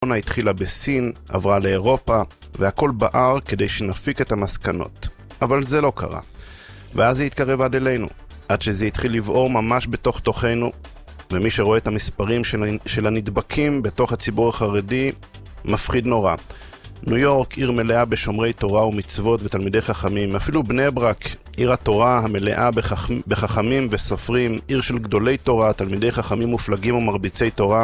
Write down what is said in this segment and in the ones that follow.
הקורונה התחילה בסין, עברה לאירופה, והכל בער כדי שנפיק את המסקנות. אבל זה לא קרה. ואז זה התקרב עד אלינו, עד שזה התחיל לבעור ממש בתוך תוכנו, ומי שרואה את המספרים של הנדבקים בתוך הציבור החרדי, מפחיד נורא. ניו יורק, עיר מלאה בשומרי תורה ומצוות ותלמידי חכמים, אפילו בני ברק, עיר התורה המלאה בחכמים וסופרים, עיר של גדולי תורה, תלמידי חכמים מופלגים ומרביצי תורה.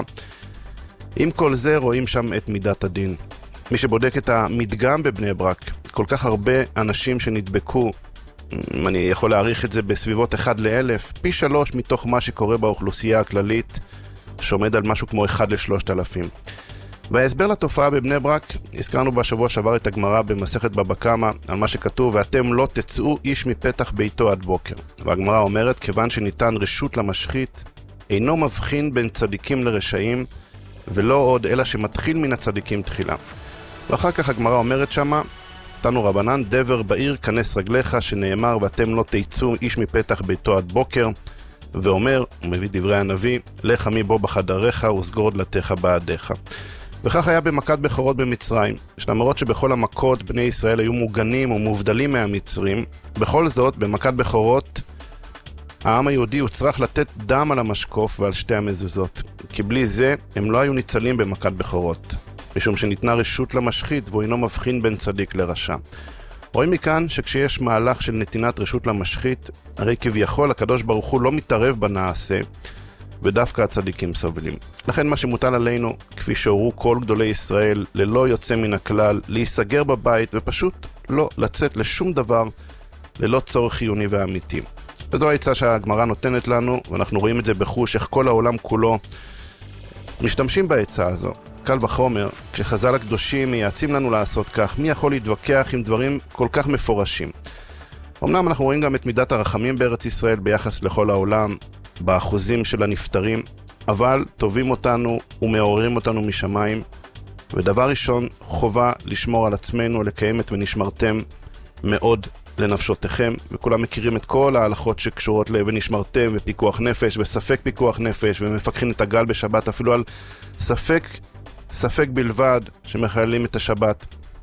עם כל זה רואים שם את מידת הדין. מי שבודק את המדגם בבני ברק, כל כך הרבה אנשים שנדבקו, אני יכול להעריך את זה בסביבות 1 ל-1000, פי 3 מתוך מה שקורה באוכלוסייה הכללית, שעומד על משהו כמו 1 ל-3000. וההסבר לתופעה בבני ברק, הזכרנו בשבוע שעבר את הגמרא במסכת בבא קמא, על מה שכתוב, ואתם לא תצאו איש מפתח ביתו עד בוקר. והגמרא אומרת, כיוון שניתן רשות למשחית, אינו מבחין בין צדיקים לרשעים, ולא עוד אלא שמתחיל מן הצדיקים תחילה. ואחר כך הגמרא אומרת שמה, תנו רבנן, דבר בעיר כנס רגליך, שנאמר, ואתם לא תצאו איש מפתח ביתו עד בוקר, ואומר, הוא מביא דברי הנביא, לך מבוא בחדריך וסגור דלתיך בעדיך. וכך היה במכת בכורות במצרים, שלמרות שבכל המכות בני ישראל היו מוגנים ומובדלים מהמצרים, בכל זאת, במכת בכורות, העם היהודי הוא צריך לתת דם על המשקוף ועל שתי המזוזות, כי בלי זה הם לא היו ניצלים במכת בכורות, משום שניתנה רשות למשחית והוא אינו מבחין בין צדיק לרשע. רואים מכאן שכשיש מהלך של נתינת רשות למשחית, הרי כביכול הקדוש ברוך הוא לא מתערב בנעשה, ודווקא הצדיקים סובלים. לכן מה שמוטל עלינו, כפי שהורו כל גדולי ישראל, ללא יוצא מן הכלל, להיסגר בבית ופשוט לא לצאת לשום דבר, ללא צורך חיוני ואמיתי. וזו העצה שהגמרא נותנת לנו, ואנחנו רואים את זה בחוש, איך כל העולם כולו משתמשים בעצה הזו. קל וחומר, כשחז"ל הקדושים מייעצים לנו לעשות כך, מי יכול להתווכח עם דברים כל כך מפורשים? אמנם אנחנו רואים גם את מידת הרחמים בארץ ישראל ביחס לכל העולם, באחוזים של הנפטרים, אבל טובים אותנו ומעוררים אותנו משמיים, ודבר ראשון, חובה לשמור על עצמנו, לקיים את ונשמרתם מאוד לנפשותיכם, וכולם מכירים את כל ההלכות שקשורות ל"ונשמרתם" ופיקוח נפש וספק פיקוח נפש, ומפקחים את הגל בשבת אפילו על ספק בלבד שמחללים את השבת.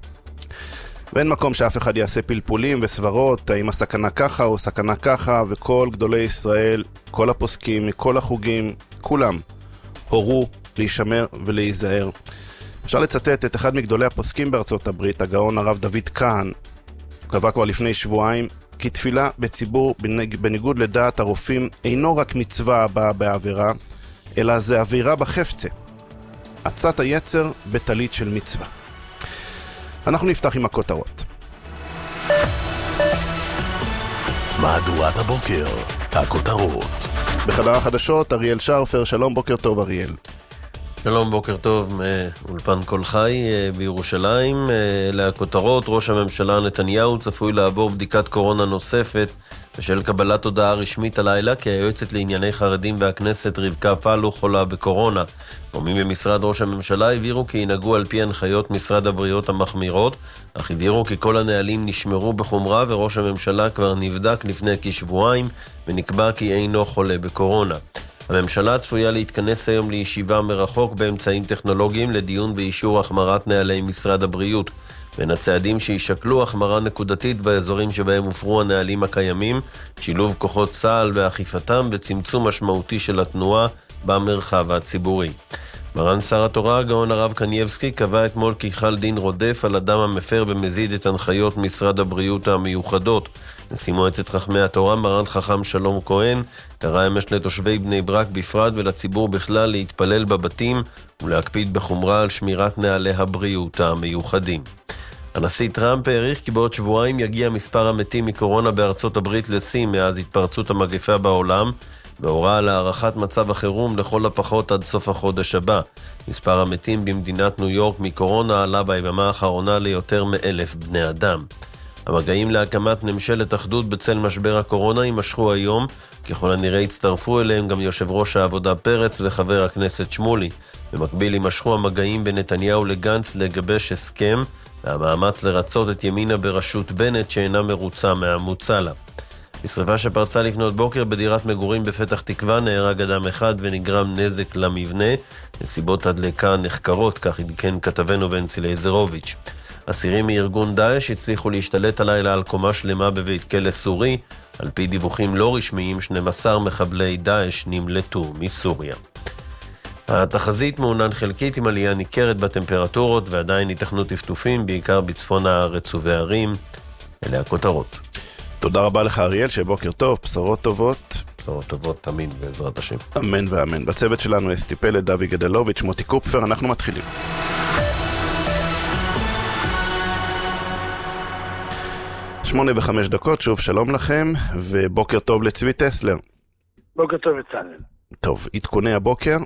ואין מקום שאף אחד יעשה פלפולים וסברות, האם הסכנה ככה או סכנה ככה, וכל גדולי ישראל, כל הפוסקים, מכל החוגים, כולם הורו להישמר ולהיזהר. אפשר לצטט את אחד מגדולי הפוסקים בארצות הברית, הגאון הרב דוד כהן, הוא קבע כבר לפני שבועיים, כי תפילה בציבור בניגוד לדעת הרופאים אינו רק מצווה הבאה בעבירה, אלא זה עבירה בחפצה. עצת היצר בטלית של מצווה. אנחנו נפתח עם הכותרות. מהדורת הבוקר, הכותרות. בחדר החדשות, אריאל שרפר, שלום, בוקר טוב אריאל. שלום, בוקר טוב, אולפן כל חי בירושלים. לכותרות, ראש הממשלה נתניהו צפוי לעבור בדיקת קורונה נוספת בשל קבלת הודעה רשמית הלילה כי היועצת לענייני חרדים והכנסת רבקה פלו חולה בקורונה. גורמים במשרד ראש הממשלה הבהירו כי ינהגו על פי הנחיות משרד הבריאות המחמירות, אך הבהירו כי כל הנהלים נשמרו בחומרה וראש הממשלה כבר נבדק לפני כשבועיים ונקבע כי אינו חולה בקורונה. הממשלה צפויה להתכנס היום לישיבה מרחוק באמצעים טכנולוגיים לדיון באישור החמרת נהלי משרד הבריאות. בין הצעדים שישקלו החמרה נקודתית באזורים שבהם הופרו הנהלים הקיימים, שילוב כוחות צה"ל ואכיפתם וצמצום משמעותי של התנועה במרחב הציבורי. מרן שר התורה, הגאון הרב קנייבסקי, קבע אתמול כי חל דין רודף על אדם המפר במזיד את הנחיות משרד הבריאות המיוחדות. נשיא מועצת חכמי התורה, מרן חכם שלום כהן, קרא אמש לתושבי בני ברק בפרט ולציבור בכלל להתפלל בבתים ולהקפיד בחומרה על שמירת נהלי הבריאות המיוחדים. הנשיא טראמפ העריך כי בעוד שבועיים יגיע מספר המתים מקורונה בארצות הברית לשיא מאז התפרצות המגפה בעולם, והוראה להארכת מצב החירום לכל הפחות עד סוף החודש הבא. מספר המתים במדינת ניו יורק מקורונה עלה ביממה האחרונה ליותר מ1,000 בני אדם. המגעים להקמת ממשלת אחדות בצל משבר הקורונה יימשכו היום, ככל הנראה הצטרפו אליהם גם יושב ראש העבודה פרץ וחבר הכנסת שמולי. במקביל יימשכו המגעים בין נתניהו לגנץ לגבש הסכם, והמאמץ לרצות את ימינה בראשות בנט שאינה מרוצה מהמוצע לה. בשריפה שפרצה לפנות בוקר בדירת מגורים בפתח תקווה נהרג אדם אחד ונגרם נזק למבנה. נסיבות הדלקה נחקרות, כך עדכן כתבנו בנצי לייזרוביץ'. אסירים מארגון דאעש הצליחו להשתלט הלילה על קומה שלמה בבית כלא סורי. על פי דיווחים לא רשמיים, 12 מחבלי דאעש נמלטו מסוריה. התחזית מעונן חלקית עם עלייה ניכרת בטמפרטורות ועדיין ייתכנו טפטופים, בעיקר בצפון הארץ ובערים. אלה הכותרות. תודה רבה לך אריאל, שבוקר טוב, בשורות טובות. בשורות טובות תמיד בעזרת השם. אמן ואמן. בצוות שלנו אסתי פלד, דוד גדלוביץ', מוטי קופפר, אנחנו מתחילים. 8:05, שוב שלום לכם, ובוקר טוב לצבי טסלר. בוקר טוב בצלאל. טוב, עדכוני הבוקר.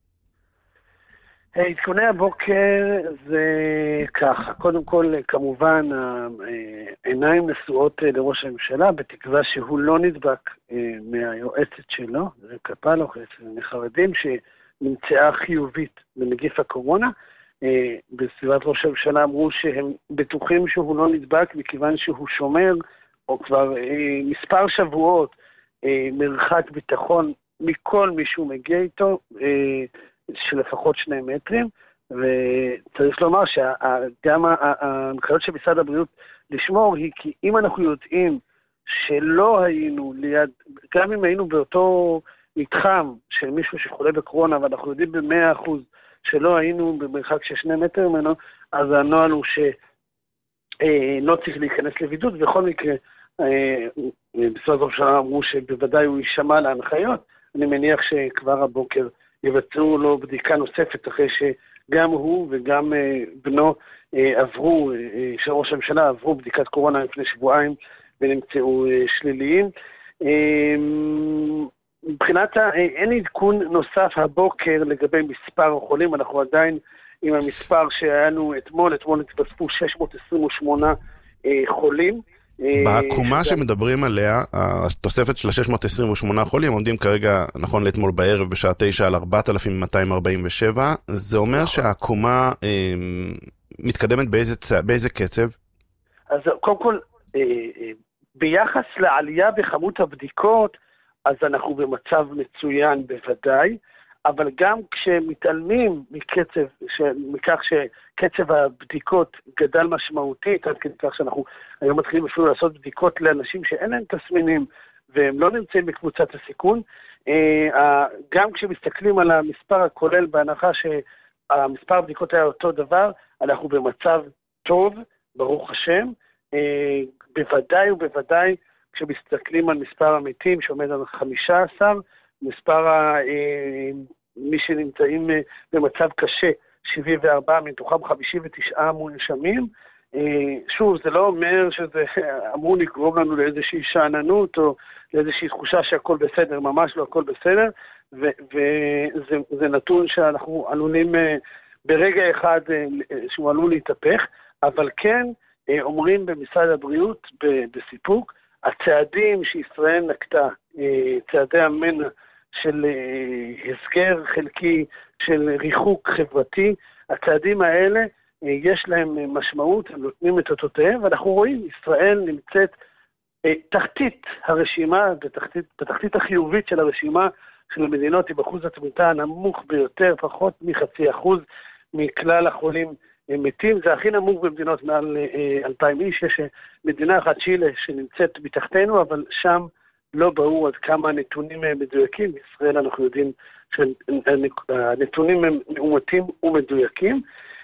עדכוני הבוקר זה ככה, קודם כל כמובן העיניים נשואות לראש הממשלה, בתקווה שהוא לא נדבק מהיועצת שלו, זה קפלו, מחרדים שנמצאה חיובית בנגיף הקורונה. בסביבת ראש הממשלה אמרו שהם בטוחים שהוא לא נדבק, מכיוון שהוא שומר, או כבר מספר שבועות, מרחק ביטחון מכל מי שהוא מגיע איתו, של לפחות 2 מטרים, וצריך לומר שגם ההנחיות של משרד הבריאות לשמור היא כי אם אנחנו יודעים שלא היינו ליד, גם אם היינו באותו מתחם של מישהו שחולה בקורונה, ואנחנו יודעים ב100% שלא היינו במרחק של 2 מטר ממנו, אז הנוהל הוא שלא צריך להיכנס לבידוד. בכל מקרה, משרד הממשלה אמרו שבוודאי הוא יישמע להנחיות. אני מניח שכבר הבוקר יבצעו לו בדיקה נוספת, אחרי שגם הוא וגם בנו עברו, של ראש הממשלה עברו בדיקת קורונה לפני שבועיים ונמצאו שליליים. מבחינת אין עדכון נוסף הבוקר לגבי מספר החולים, אנחנו עדיין עם המספר שהיינו אתמול התווספו 628 חולים. בעקומה שמדברים עליה, התוספת של 628 חולים, עומדים כרגע, נכון לאתמול בערב בשעה 9 על 4,247, זה אומר שהעקומה מתקדמת באיזה קצב? אז קודם כל, ביחס לעלייה בכמות הבדיקות, אז אנחנו במצב מצוין בוודאי, אבל גם כשמתעלמים מכך שקצב הבדיקות גדל משמעותית, עד כדי כך שאנחנו היום מתחילים אפילו לעשות בדיקות לאנשים שאין להם תסמינים, והם לא נמצאים בקבוצת הסיכון, גם כשמסתכלים על המספר הכולל, בהנחה שהמספר הבדיקות היה אותו דבר, אנחנו במצב טוב, ברוך השם, בוודאי ובוודאי, כשמסתכלים על מספר המתים שעומד על 15, מספר מי שנמצאים במצב קשה, 74, מתוכם 59 מונשמים. שוב, זה לא אומר שזה אמור לגרום לנו לאיזושהי שעננות, או לאיזושהי תחושה שהכל בסדר, ממש לא הכל בסדר, וזה נתון שאנחנו עלולים ברגע אחד שהוא עלול להתהפך, אבל כן אומרים במשרד הבריאות בסיפוק, הצעדים שישראל נקטה, צעדי המנע של הסגר חלקי, של ריחוק חברתי, הצעדים האלה יש להם משמעות, הם נותנים את אותותיהם, ואנחנו רואים, ישראל נמצאת תחתית הרשימה, בתחתית החיובית של הרשימה של המדינות, עם אחוז התמותה הנמוך ביותר, פחות מ0.5% מכלל החולים מתים, זה הכי נמוך במדינות מעל 2,000 איש, יש מדינה אחת צ'ילה שנמצאת מתחתנו, אבל שם לא ברור עד כמה הנתונים מדויקים, בישראל אנחנו יודעים שהנתונים הם מאומתים ומדויקים,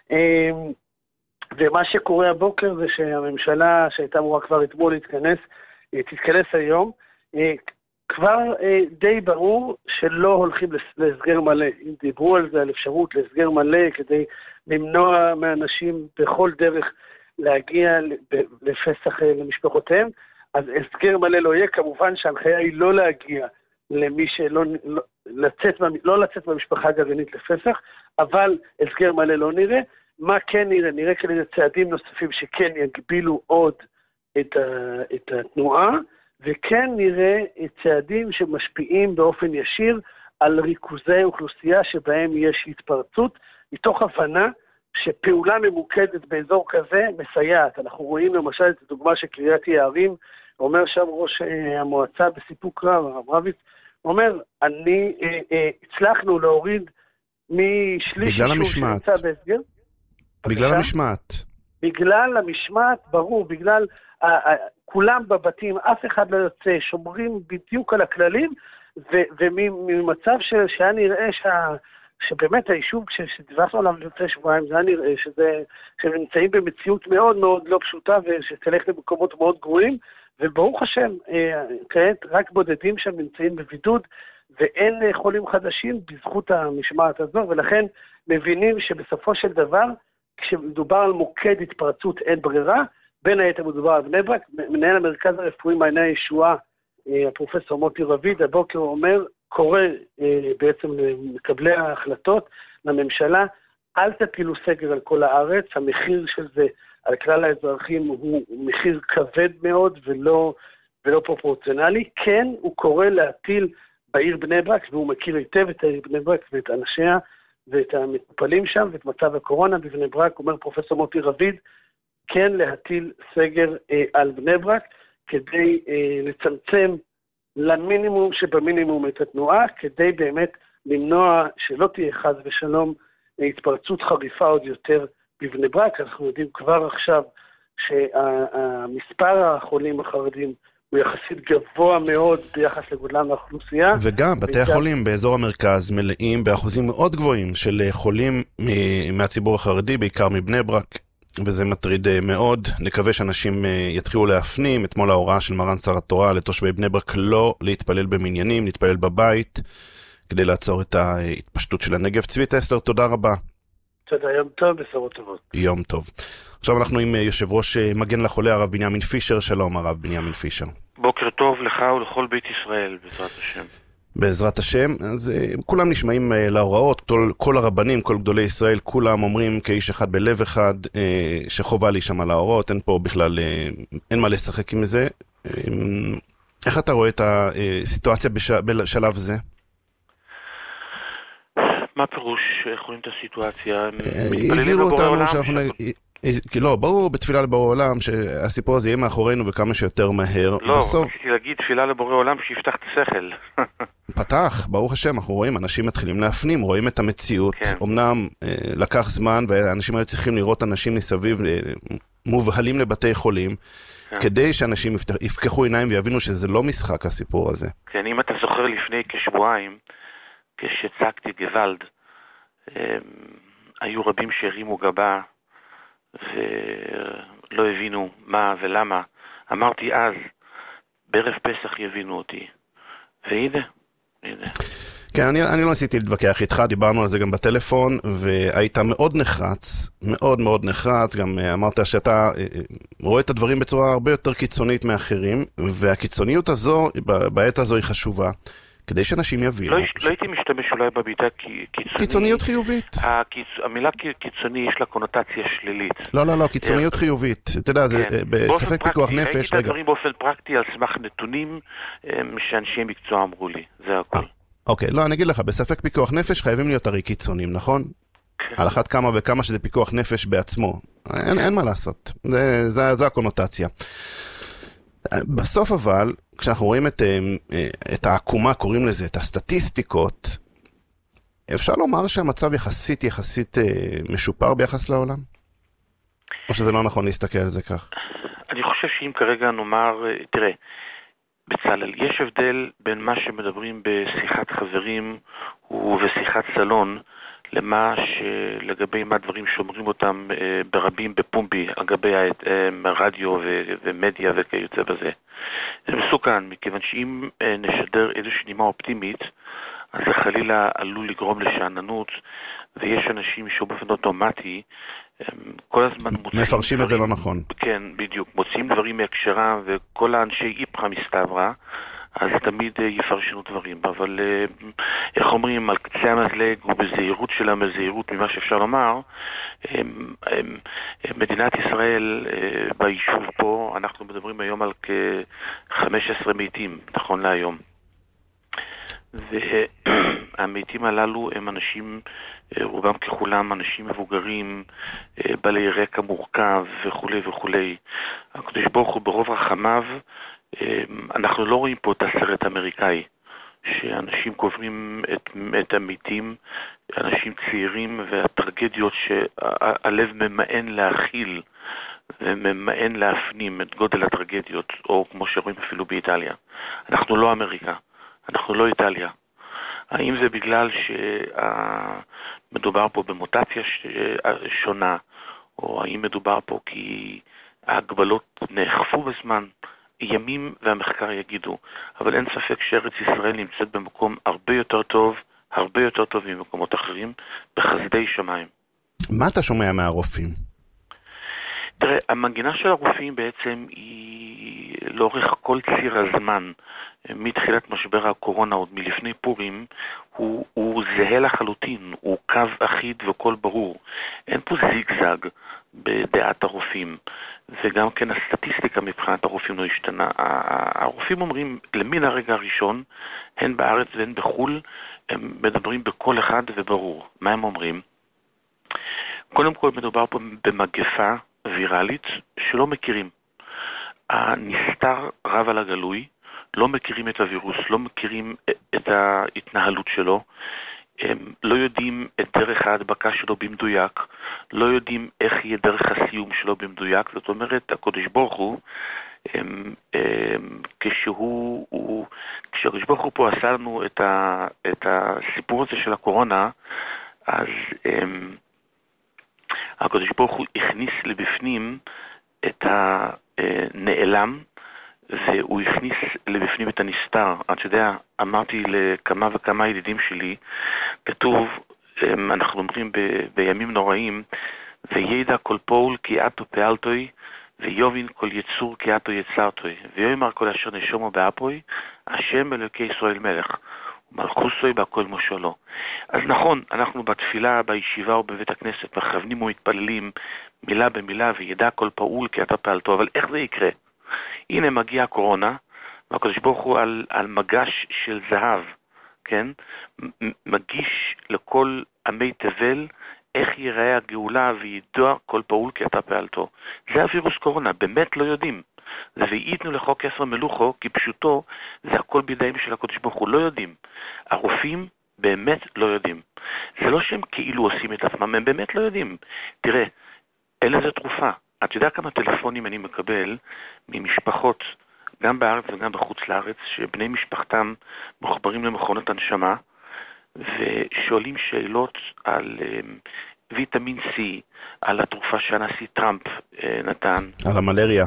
ומה שקורה הבוקר זה שהממשלה שהייתה אמורה כבר אתמול תתכנס היום, כבר די ברור שלא הולכים להסגר מלא, אם דיברו על זה, על אפשרות להסגר מלא כדי למנוע מאנשים בכל דרך להגיע לפסח למשפחותיהם, אז הסגר מלא לא יהיה, כמובן שההנחיה היא לא להגיע למי שלא לצאת מהמשפחה הגרעינית לפסח, אבל הסגר מלא לא נראה. מה כן נראה? נראה כאלה צעדים נוספים שכן יגבילו עוד את התנועה, וכן נראה צעדים שמשפיעים באופן ישיר על ריכוזי אוכלוסייה שבהם יש התפרצות, מתוך הבנה שפעולה ממוקדת באזור כזה מסייעת. אנחנו רואים למשל את הדוגמה של קריית יערים, אומר שם ראש המועצה בסיפוק רב, הרב רביץ, אומר, הצלחנו להוריד משליש בגלל המשמעת. בהסגר. בגלל המשמעת. בגלל המשמעת, ברור, בגלל כולם בבתים, אף אחד לא יוצא, שומרים בדיוק על הכללים, וממצב שהיה נראה שבאמת היישוב, כשדיווחנו עליו לפני שבועיים, זה היה נראה שהם נמצאים במציאות מאוד מאוד לא פשוטה, ושתלך למקומות מאוד גרועים, וברוך השם, כעת רק בודדים שם נמצאים בבידוד, ואין חולים חדשים בזכות המשמעת הזו, ולכן מבינים שבסופו של דבר, כשמדובר על מוקד התפרצות אין ברירה, בין היתר מדובר על בני ברק, מנהל המרכז הרפואי מעייני הישועה, הפרופסור מוטי רביד, הבוקר אומר, קורא בעצם למקבלי ההחלטות לממשלה, אל תפילו סגר על כל הארץ, המחיר של זה על כלל האזרחים הוא מחיר כבד מאוד ולא פרופורציונלי, כן הוא קורא להטיל בעיר בני ברק, והוא מכיר היטב את העיר בני ברק ואת אנשיה ואת המטופלים שם ואת מצב הקורונה בבני ברק, אומר פרופסור מוטי רביד, כן להטיל סגר על בני ברק, כדי לצמצם למינימום שבמינימום את התנועה, כדי באמת למנוע שלא תהיה חס ושלום התפרצות חריפה עוד יותר בבני ברק. אנחנו יודעים כבר עכשיו שהמספר החולים החרדים הוא יחסית גבוה מאוד ביחס לגודלם לאוכלוסייה. וגם בתי החולים באזור המרכז מלאים באחוזים מאוד גבוהים של חולים מהציבור החרדי, בעיקר מבני ברק. וזה מטריד מאוד. נקווה שאנשים יתחילו להפנים. אתמול ההוראה של מרן שר התורה לתושבי בני ברק לא להתפלל במניינים, להתפלל בבית, כדי לעצור את ההתפשטות של הנגב. צבי טסלר, תודה רבה. תודה, יום טוב, בשורות טובות. יום טוב. עכשיו אנחנו עם יושב ראש מגן לחולה, הרב בנימין פישר. שלום הרב בנימין פישר. בוקר טוב לך ולכל בית ישראל, בעזרת השם. בעזרת השם. אז כולם נשמעים להוראות, כל הרבנים, כל גדולי ישראל, כולם אומרים כאיש אחד בלב אחד, שחובה להישמע להוראות, אין פה בכלל, אין מה לשחק עם זה. איך אתה רואה את הסיטואציה בשלב זה? מה פירוש, איך רואים את הסיטואציה? הזהירו אותנו שאנחנו... לא, ברור בתפילה לבורא עולם שהסיפור הזה יהיה מאחורינו וכמה שיותר מהר. לא, רציתי להגיד תפילה לבורא עולם שיפתח את השכל. פתח, ברוך השם, אנחנו רואים, אנשים מתחילים להפנים, רואים את המציאות. אמנם לקח זמן ואנשים היו צריכים לראות אנשים מסביב מובהלים לבתי חולים, כדי שאנשים יפקחו עיניים ויבינו שזה לא משחק הסיפור הזה. כן, אם אתה זוכר לפני כשבועיים, כשצעקתי גוואלד, היו רבים שהרימו גבה ולא הבינו מה ולמה. אמרתי אז, בערב פסח יבינו אותי. והנה. כן, אני לא ניסיתי להתווכח איתך, דיברנו על זה גם בטלפון, והיית מאוד נחרץ, מאוד מאוד נחרץ, גם אמרת שאתה רואה את הדברים בצורה הרבה יותר קיצונית מאחרים, והקיצוניות הזו, בעת הזו היא חשובה. כדי שאנשים יבינו. לא הייתי משתמש אולי בביטה קיצוני. קיצוניות חיובית. המילה קיצוני יש לה קונוטציה שלילית. לא, קיצוניות חיובית. אתה יודע, זה בספק פיקוח נפש. ראיתי את הדברים באופן פרקטי על סמך נתונים שאנשי מקצוע אמרו לי. זה הכל. אוקיי, לא, אני אגיד לך, בספק פיקוח נפש חייבים להיות הרי קיצונים, נכון? על אחת כמה וכמה שזה פיקוח נפש בעצמו. אין מה לעשות. זו הקונוטציה. בסוף אבל, כשאנחנו רואים את העקומה, קוראים לזה, את הסטטיסטיקות, אפשר לומר שהמצב יחסית משופר ביחס לעולם? או שזה לא נכון להסתכל על זה כך? אני חושב שאם כרגע נאמר, תראה, בצלאל, יש הבדל בין מה שמדברים בשיחת חברים ובשיחת סלון, לגבי מה דברים שאומרים אותם ברבים בפומבי, לגבי רדיו ומדיה וכיוצא בזה. זה מסוכן, מכיוון שאם נשדר איזושהי נימה אופטימית, אז זה חלילה עלול לגרום לשעננות, ויש אנשים שבאופן אוטומטי, כל הזמן מפרשים את זה לא נכון. כן, בדיוק. מוצאים דברים מהקשרם, וכל האנשי איפכא מסתברא, אז תמיד יפרשנו דברים, אבל איך אומרים, על קצה המזלג ובזהירות שלה, מזהירות ממה שאפשר לומר, מדינת ישראל ביישוב פה, אנחנו מדברים היום על כ-15 מתים, נכון להיום. והמתים הללו הם אנשים, רובם ככולם אנשים מבוגרים, בעלי רקע מורכב וכו' וכו'. הקדוש ברוך הוא ברוב רחמיו אנחנו לא רואים פה את הסרט האמריקאי, שאנשים קוברים את המתים, אנשים צעירים, והטרגדיות שהלב ממאן להכיל וממאן להפנים את גודל הטרגדיות, או כמו שרואים אפילו באיטליה. אנחנו לא אמריקה, אנחנו לא איטליה. האם זה בגלל שמדובר פה במוטציה שונה, או האם מדובר פה כי ההגבלות נאכפו בזמן? ימים והמחקר יגידו, אבל אין ספק שארץ ישראל נמצאת במקום הרבה יותר טוב ממקומות אחרים, בחסדי שמיים. מה אתה שומע מהרופאים? תראה, המנגינה של הרופאים בעצם היא לאורך כל ציר הזמן, מתחילת משבר הקורונה עוד מלפני פורים, הוא זהה לחלוטין, הוא קו אחיד וכל ברור. אין פה זיגזג בדעת הרופאים, וגם כן הסטטיסטיקה מבחינת הרופאים לא השתנה. הרופאים אומרים, למן הרגע הראשון, הן בארץ והן בחול, הם מדברים בכל אחד וברור. מה הם אומרים? קודם כל מדובר פה במגפה ויראלית שלא מכירים. הנסתר רב על הגלוי, לא מכירים את הווירוס, לא מכירים את ההתנהלות שלו, הם לא יודעים את דרך ההדבקה שלו במדויק, לא יודעים איך יהיה דרך הסיום שלו במדויק. זאת אומרת, הקדוש ברוך הוא, כשהקדוש ברוך הוא פה עשה לנו את הסיפור הזה של הקורונה, אז הקדוש ברוך הוא הכניס לבפנים את הנעלם, והוא הכניס לבפנים את הנסתר. אתה יודע, אמרתי לכמה וכמה ידידים שלי, כתוב, אנחנו אומרים בימים נוראים, וידע כל פועל כי אתו פעלתוי, ויובין כל יצור כי אתו יצרתוי, ויאמר כל אשר נשומו באפוי, השם אלוקי ישראל מלך, ומלכוסוי בהכל מושלו. אז נכון, אנחנו בתפילה, בישיבה או בבית הכנסת, מכוונים ומתפללים מילה במילה, וידע כל פעול כי אתו פעלתו, אבל איך זה יקרה? הנה מגיעה הקורונה, והקדוש ברוך הוא על מגש של זהב, כן? מגיש לכל עמי תבל איך ייראה הגאולה, וידוע כל פעול כי אתה פעלתו. זה הווירוס קורונה, באמת לא יודעים. זה ויתנו לחוק 10 מלוכו, כי פשוטו זה הכל בידיים של הקדוש ברוך הוא, לא יודעים. הרופאים באמת לא יודעים. זה לא שהם כאילו עושים את עצמם, הם באמת לא יודעים. תראה, אין לזה תרופה. אתה יודע כמה טלפונים אני מקבל ממשפחות, גם בארץ וגם בחוץ לארץ, שבני משפחתם מחוברים למכונות הנשמה, ושואלים שאלות על ויטמין C, על התרופה שהנשיא טראמפ נתן. על המלריה.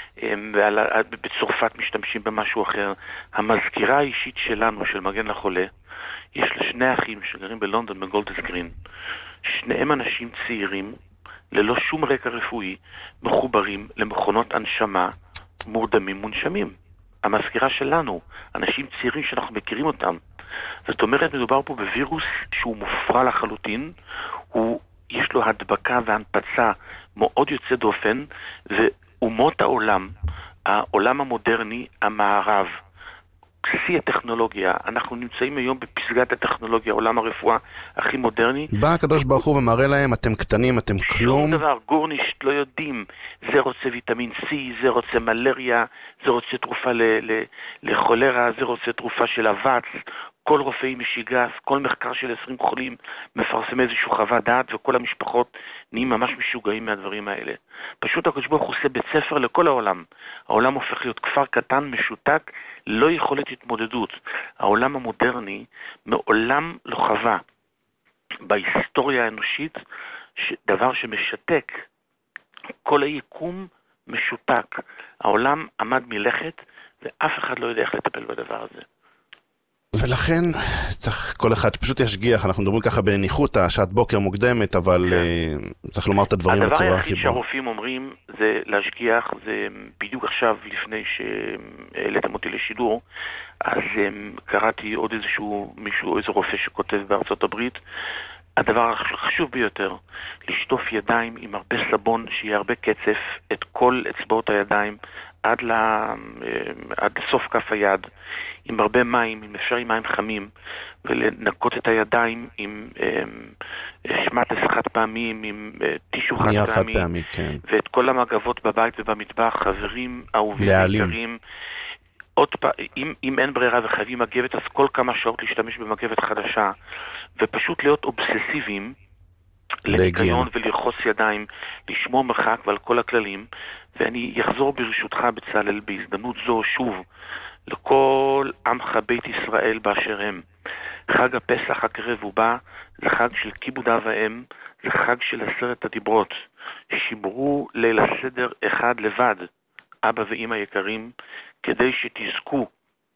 בצרפת משתמשים במשהו אחר. המזכירה האישית שלנו, של מגן לחולה, יש לה 2 אחים שגרים בלונדון, בגולדס גרין. שניהם אנשים צעירים, ללא שום רקע רפואי, מחוברים למכונות הנשמה, מורדמים מונשמים. המזכירה שלנו, אנשים צעירים שאנחנו מכירים אותם. זאת אומרת, מדובר פה בווירוס שהוא מופרע לחלוטין, יש לו הדבקה והנפצה מאוד יוצא דופן, ואומות העולם המודרני, המערב, שיא הטכנולוגיה, אנחנו נמצאים היום בפסגת הטכנולוגיה, עולם הרפואה הכי מודרני. בא הקדוש ברוך הוא ומראה להם, אתם קטנים, אתם כלום. שום דבר, גורנישט, לא יודעים. זה רוצה ויטמין C, זה רוצה מלריה, זה רוצה תרופה לחולרה, זה רוצה תרופה של אבץ. כל רופאי משיגס, כל מחקר של 20 חולים מפרסם איזשהו חוות דעת, וכל המשפחות נהיים ממש משוגעים מהדברים האלה. פשוט הקדוש ברוך הוא עושה בית ספר לכל העולם. העולם הופך להיות כפר קטן, משותק, לא יכולת התמודדות. העולם המודרני מעולם לא חווה בהיסטוריה האנושית דבר שמשתק. כל היקום משותק. העולם עמד מלכת, ואף אחד לא יודע איך לטפל בדבר הזה. ולכן צריך כל אחד פשוט ישגיח, אנחנו מדברים ככה בניחות, השעת בוקר מוקדמת, אבל צריך לומר את הדברים בצורה הכי הדבר ברורה. היחיד שהרופאים אומרים זה להשגיח, זה בדיוק עכשיו לפני שהעליתם אותי לשידור, אז קראתי עוד איזה רופא שכותב בארצות הברית, הדבר החשוב ביותר, לשטוף ידיים עם הרבה סבון, שיהיה הרבה קצף, את כל אצבעות הידיים, עד סוף כף היד, עם הרבה מים, אם אפשר עם מים חמים, ולנקות את הידיים עם שמטס חד פעמים, עם טישו חד פעמי, כן. ואת כל המגבות בבית ובמטבח, חברים אהובים ויקרים, עוד פעם, אם אין ברירה וחייבים מגבת, אז כל כמה שעות להשתמש במגבת חדשה, ופשוט להיות אובססיביים, לניקיון ולרחוץ ידיים, לשמור מרחק ועל כל הכללים. ואני אחזור ברשותך בצלאל בהזדמנות זו שוב לכל עמך בית ישראל באשר הם. חג הפסח הקרב ובא, זה חג של כיבוד אב ואם, זה חג של 10 הדיברות. שמרו ליל הסדר אחד לבד, אבא ואמא יקרים, כדי שתזכו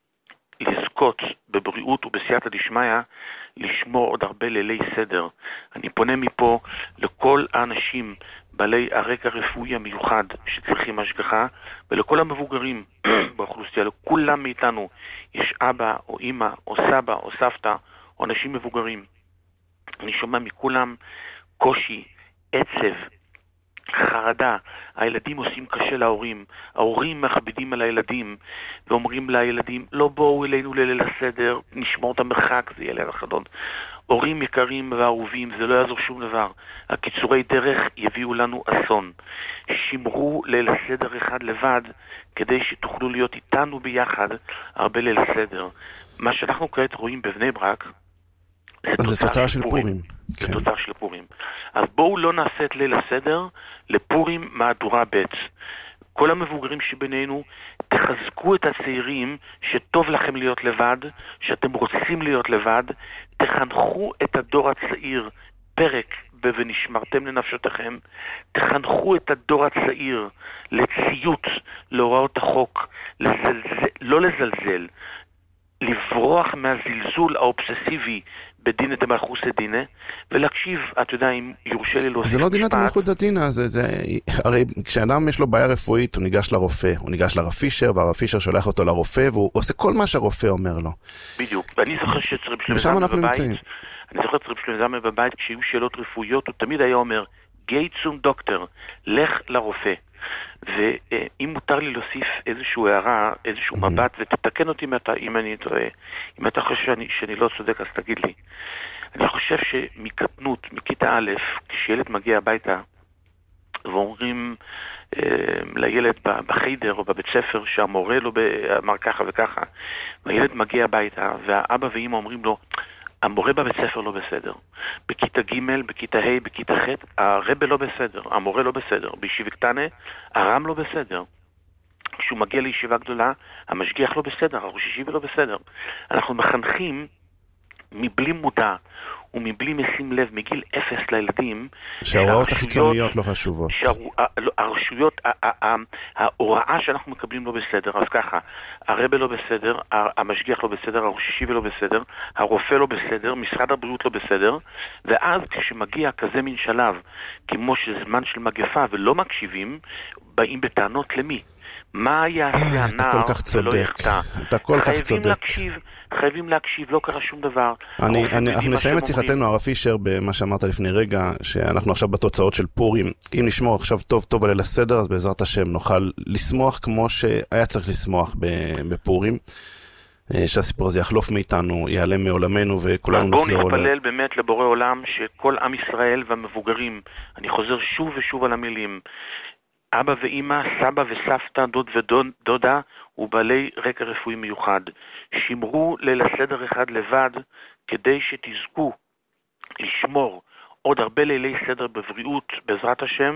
לזכות בבריאות ובסייעתא דשמיא, לשמור עוד הרבה לילי סדר. אני פונה מפה לכל האנשים בעלי הרקע הרפואי המיוחד שצריכים השגחה, ולכל המבוגרים באוכלוסייה, לכולם מאיתנו יש אבא או אמא או סבא או סבתא או אנשים מבוגרים. אני שומע מכולם קושי, עצב, חרדה. הילדים עושים קשה להורים, ההורים מכבידים על הילדים ואומרים לילדים לא בואו אלינו לליל הסדר, נשמור את המרחק, זה יהיה ליל החדות. הורים יקרים ואהובים, זה לא יעזור שום דבר, הקיצורי דרך יביאו לנו אסון. שמרו ליל הסדר אחד לבד כדי שתוכלו להיות איתנו ביחד הרבה ליל הסדר. מה שאנחנו כעת רואים בבני ברק זה תוצאה של פורים. זה תוצאה של פורים. אז בואו לא נעשה את ליל הסדר לפורים מהדורה ב'. כל המבוגרים שבינינו, תחזקו את הצעירים שטוב לכם להיות לבד, שאתם רוצים להיות לבד, תחנכו את הדור הצעיר, פרק ונשמרתם לנפשותיכם, תחנכו את הדור הצעיר לציות להוראות החוק, לא לזלזל, לברוח מהזלזול האובססיבי בדין את המלכות דינא, ולהקשיב, אתה יודע, אם יורשה לי להוסיף זה לא דין את המלכות דינא, הרי כשאדם יש לו בעיה רפואית, הוא ניגש לרופא, הוא ניגש לרב פישר, והרב פישר שולח אותו לרופא, והוא עושה כל מה שהרופא אומר לו. בדיוק, ואני זוכר שצריב שלמה בבית, כשיהיו שאלות רפואיות, הוא תמיד היה אומר, גי צום דוקטור, לך לרופא. ואם מותר לי להוסיף איזושהי הערה, איזשהו מבט, ותתקן אותי אם אני טועה, אם אתה חושב שאני לא צודק, אז תגיד לי. אני חושב שמקטנות, מכיתה א', כשילד מגיע הביתה, ואומרים לילד בחיידר או בבית ספר שהמורה לא אמר ככה וככה, והילד מגיע הביתה, והאבא ואמא אומרים לו, המורה בבית ספר לא בסדר. בכיתה ג', בכיתה ה', בכיתה ח', הרב לא בסדר, המורה לא בסדר. בישיבה קטנה, הרם לא בסדר. כשהוא מגיע לישיבה גדולה, המשגיח לא בסדר, הראש ישיבה לא בסדר. אנחנו מחנכים מבלי מודע ומבלי משים לב מגיל 0 לילדים שההוראות החיצוניות לא חשובות, הרשויות, ההוראה שאנחנו מקבלים לא בסדר. אז ככה, הרב לא בסדר, המשגיח לא בסדר, הראש ישיבה לא בסדר, הרופא לא בסדר, משרד הבריאות לא בסדר. ואז כשמגיע כזה מין שלב כמו שזמן של מגפה ולא מקשיבים, באים בטענות למי? מה יעשה הנער ולא יחטא? אתה כל כך צודק. חייבים להקשיב, לא קרה שום דבר. אנחנו נסיים את שיחתנו, הרב פישר, במה שאמרת לפני רגע, שאנחנו עכשיו בתוצאות של פורים. אם נשמור עכשיו טוב טוב על ליל הסדר, אז בעזרת השם נוכל לשמוח כמו שהיה צריך לשמוח בפורים. שהסיפור הזה יחלוף מאיתנו, ייעלם מעולמנו וכולנו נחזור. בואו נתפלל באמת לבורא עולם שכל עם ישראל והמבוגרים, אני חוזר שוב ושוב על המילים, אבא ואמא, סבא וסבתא, דוד ודודה ובעלי רקע רפואי מיוחד. שמרו ליל הסדר אחד לבד כדי שתזכו לשמור עוד הרבה לילי סדר בבריאות בעזרת השם,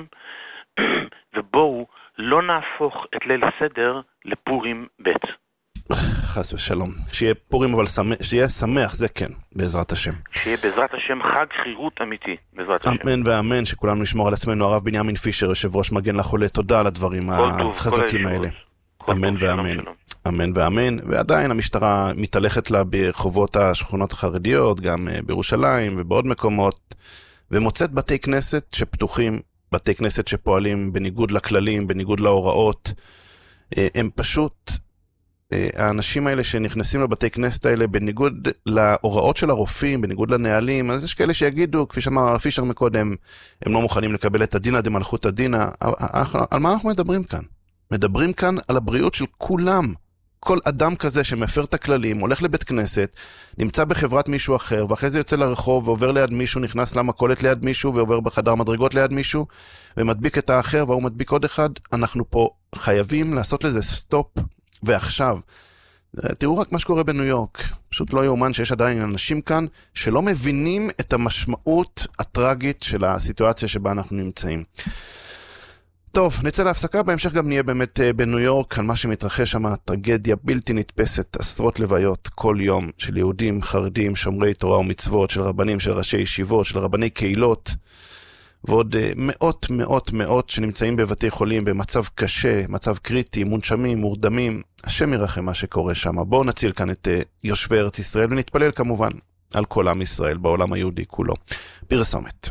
ובואו לא נהפוך את ליל הסדר לפורים ב'. חס ושלום. שיהיה פורים אבל שיהיה שמח, זה כן, בעזרת השם. שיהיה בעזרת השם חג חירות אמיתי, בעזרת השם. אמן ואמן, שכולנו נשמור על עצמנו. הרב בנימין פישר, יושב ראש מגן לחולה, תודה על הדברים החזקים האלה. אמן ואמן. אמן ואמן. ועדיין המשטרה מתהלכת לה ברחובות השכונות החרדיות, גם בירושלים ובעוד מקומות, ומוצאת בתי כנסת שפתוחים, בתי כנסת שפועלים בניגוד לכללים, בניגוד להוראות. הם פשוט... האנשים האלה שנכנסים לבתי כנסת האלה בניגוד להוראות של הרופאים, בניגוד לנהלים, אז יש כאלה שיגידו, כפי שאמר פישר מקודם, הם לא מוכנים לקבל את הדינא דמלכותא דינא. על מה אנחנו מדברים כאן? מדברים כאן על הבריאות של כולם. כל אדם כזה שמפר את הכללים, הולך לבית כנסת, נמצא בחברת מישהו אחר, ואחרי זה יוצא לרחוב ועובר ליד מישהו, נכנס למכולת ליד מישהו, ועובר בחדר מדרגות ליד מישהו, ומדביק את האחר, והוא מדביק עוד אחד. אנחנו פה חייבים לעשות לזה סטופ, ועכשיו, תראו רק מה שקורה בניו יורק. פשוט לא יאומן שיש עדיין אנשים כאן שלא מבינים את המשמעות הטרגית של הסיטואציה שבה אנחנו נמצאים. טוב, נצא להפסקה, בהמשך גם נהיה באמת בניו יורק, על מה שמתרחש שם, טרגדיה בלתי נתפסת, עשרות לוויות כל יום של יהודים, חרדים, שומרי תורה ומצוות, של רבנים, של ראשי ישיבות, של רבני קהילות, ועוד מאות שנמצאים בבתי חולים במצב קשה, מצב קריטי, מונשמים, מורדמים. השם ירחם מה שקורה שם. בואו נציל כאן את יושבי ארץ ישראל, ונתפלל כמובן על כל עם ישראל בעולם היהודי כולו. פרסומת.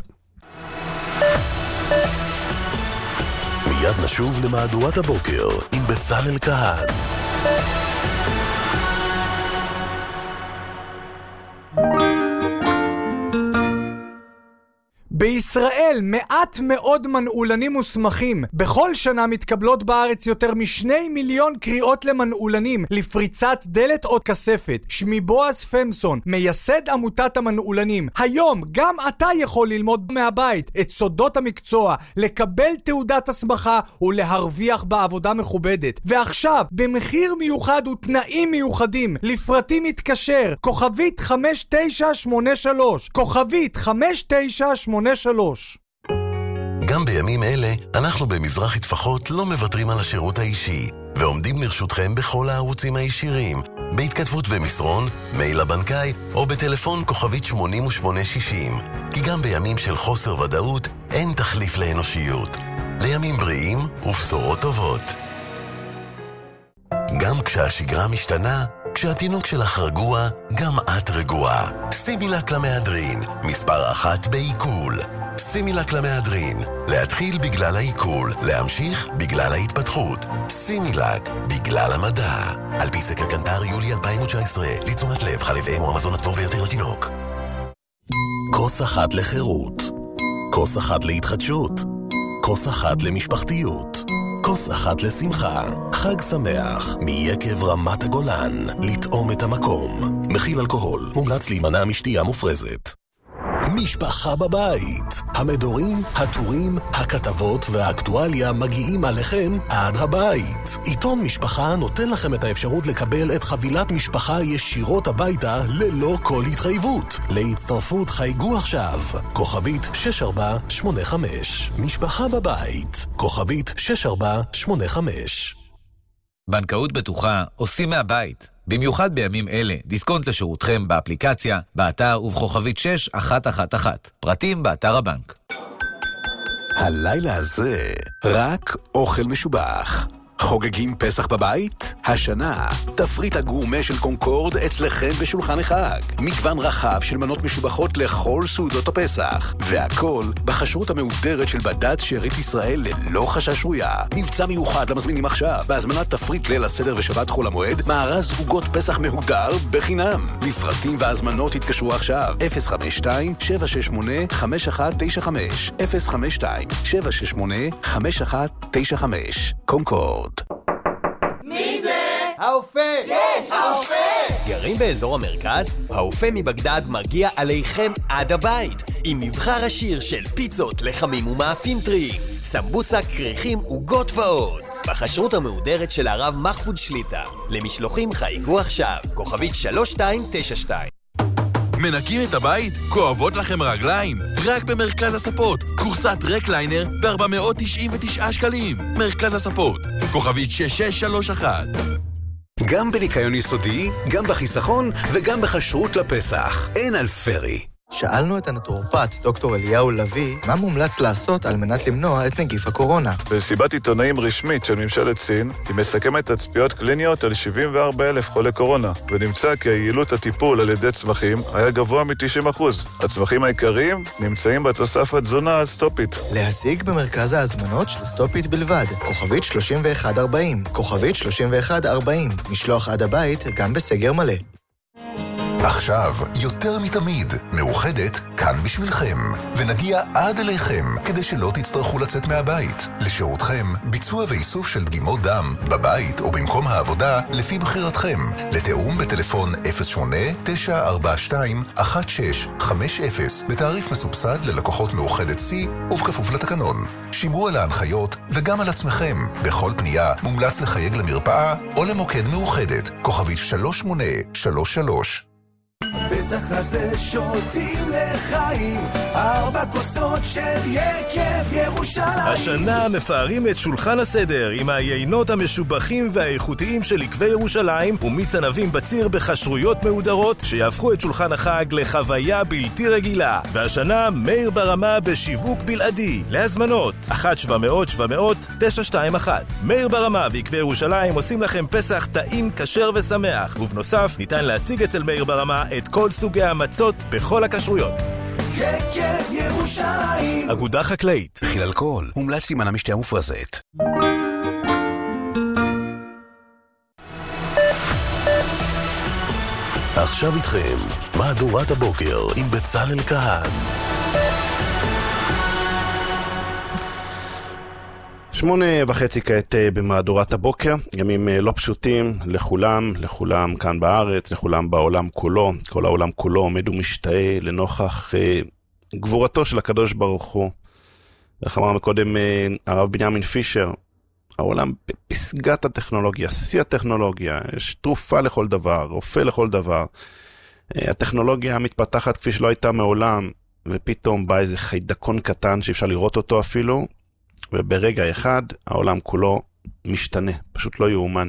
מיד נשוב למהדורת הבוקר עם בצלאל כהן. בישראל מעט מאוד מנעולנים מוסמכים. בכל שנה מתקבלות בארץ יותר מ2 מיליון קריאות למנעולנים לפריצת דלת או כספת. שמי בועז פמסון, מייסד עמותת המנעולנים. היום גם אתה יכול ללמוד מהבית את סודות המקצוע, לקבל תעודת הסמכה ולהרוויח בעבודה מכובדת. ועכשיו, במחיר מיוחד ותנאים מיוחדים, לפרטים מתקשר, כוכבית 5983, כוכבית 5983. גם בימים אלה, אנחנו במזרחי טפחות לא מוותרים על השירות האישי, ועומדים לרשותכם בכל הערוצים הישירים, בהתכתבות במסרון, מייל לבנקאי, או בטלפון כוכבית 8860. כי גם בימים של חוסר ודאות, אין תחליף לאנושיות. לימים בריאים ובשורות טובות. גם כשהשגרה משתנה, כשהתינוק שלך רגוע, גם את רגועה. סימילק למהדרין, מספר 1 בעיכול. סימילק למהדרין, להתחיל בגלל העיכול, להמשיך בגלל ההתפתחות. סימילק, בגלל המדע. על פי סקר קנטר יולי 2019, לתשומת לב, חלב אם הוא המזון הטוב ביותר לתינוק. כוס אחת לחירות, כוס אחת להתחדשות, כוס אחת למשפחתיות, כוס אחת לשמחה. חג שמח מיקב רמת הגולן. לטעום את המקום. מכיל אלכוהול. מומלץ להימנע משתייה מופרזת. משפחה בבית. המדורים, הטורים, הכתבות והאקטואליה מגיעים עליכם עד הבית. עיתון משפחה נותן לכם את האפשרות לקבל את חבילת משפחה ישירות הביתה ללא כל התחייבות. להצטרפות חייגו עכשיו. כוכבית 6485. משפחה בבית. כוכבית 6485. בנקאות בטוחה עושים מהבית. במיוחד בימים אלה, דיסקונט לשירותכם באפליקציה, באתר ובכוכבית 6111. פרטים באתר הבנק. הלילה הזה רק אוכל משובח. חוגגים פסח בבית? השנה, תפריט הגורמה של קונקורד אצלכם בשולחן החג. מגוון רחב של מנות משובחות לכל סעודות הפסח. והכל בחשרות המהודרת של בד"ץ שארית ישראל ללא חשש רויה. מבצע מיוחד למזמינים עכשיו, בהזמנת תפריט ליל הסדר ושבת חול המועד, מארז עוגות פסח מהודר בחינם. לפרטים והזמנות התקשרו עכשיו. 052-768-5195. 052-768-5195. קונקורד. מי זה? האופה! יש! האופה! גרים באזור המרכז? האופה מבגדד מגיע עליכם עד הבית עם מבחר עשיר של פיצות, לחמים ומאפים טריים, סמבוסה, קריחים וגות ועוד בחשרות המהודרת של הרב מחפוד שליטה. למשלוחים חייגו עכשיו, כוכבית 3292. מנקים את הבית? כואבות לכם רגליים? רק במרכז הספות, קורסת רקליינר ב-499 שקלים. מרכז הספות, כוכבית 6631. גם בניקיון יסודי, גם בחיסכון וגם בחשרות לפסח. אין על פרי. שאלנו את הנטורופט דוקטור אליהו לוי מה מומלץ לעשות על מנת למנוע את נגיף הקורונה. במסיבת עיתונאים רשמית של ממשלת סין, היא מסכמת תצפיות קליניות על 74,000 חולי קורונה, ונמצא כי היעילות הטיפול על ידי צמחים היה גבוה מ-90%. הצמחים העיקריים נמצאים בתוסף התזונה סטופית. להשיג במרכז ההזמנות של סטופית בלבד, כוכבית 3140, כוכבית 3140, משלוח עד הבית גם בסגר מלא. עכשיו, יותר מתמיד, מאוחדת כאן בשבילכם, ונגיע עד אליכם, כדי שלא תצטרכו לצאת מהבית. לשירותכם, ביצוע ואיסוף של דגימות דם, בבית או במקום העבודה, לפי בחירתכם. לתאום בטלפון 08-942-1650, בתעריף מסובסד ללקוחות מאוחדת C, ובכפוף לתקנון. שמרו על ההנחיות וגם על עצמכם. בכל פנייה מומלץ לחייג למרפאה או למוקד מאוחדת, כוכבית 3833. פסח הזה שותים לחיים, 4 כוסות של יקב ירושלים. השנה מפארים את שולחן הסדר עם היינות המשובחים והאיכותיים של יקבי ירושלים ומיץ ענבים בציר בחשרויות מהודרות שיהפכו את שולחן החג לחוויה בלתי רגילה. והשנה מאיר ברמה בשיווק בלעדי. להזמנות 1-700-700-921. מאיר ברמה ויקבי ירושלים עושים לכם פסח טעים, כשר ושמח, ובנוסף ניתן להשיג אצל מאיר ברמה את כל סוגי המצות בכל הכשרויות. יקב ירושלים. אגודה חקלאית. מכיל אלכוהול, מומלץ להימנע משתייה מופרזת. עכשיו איתכם, מהדורת הבוקר עם בצלאל כהן. 8:30 כעת במהדורת הבוקר, ימים לא פשוטים לכולם כאן בארץ, לכולם בעולם כולו. כל העולם כולו עומד ומשתאה לנוכח גבורתו של הקדוש ברוך הוא. איך אמר מקודם הרב בנימין פישר, העולם בפסגת הטכנולוגיה, שיא הטכנולוגיה, יש תרופה לכל דבר, רופא לכל דבר. הטכנולוגיה מתפתחת כפי שלא הייתה מעולם, ופתאום בא איזה חיידקון קטן שאפשר לראות אותו אפילו, וברגע אחד העולם כולו משתנה, פשוט לא יאומן.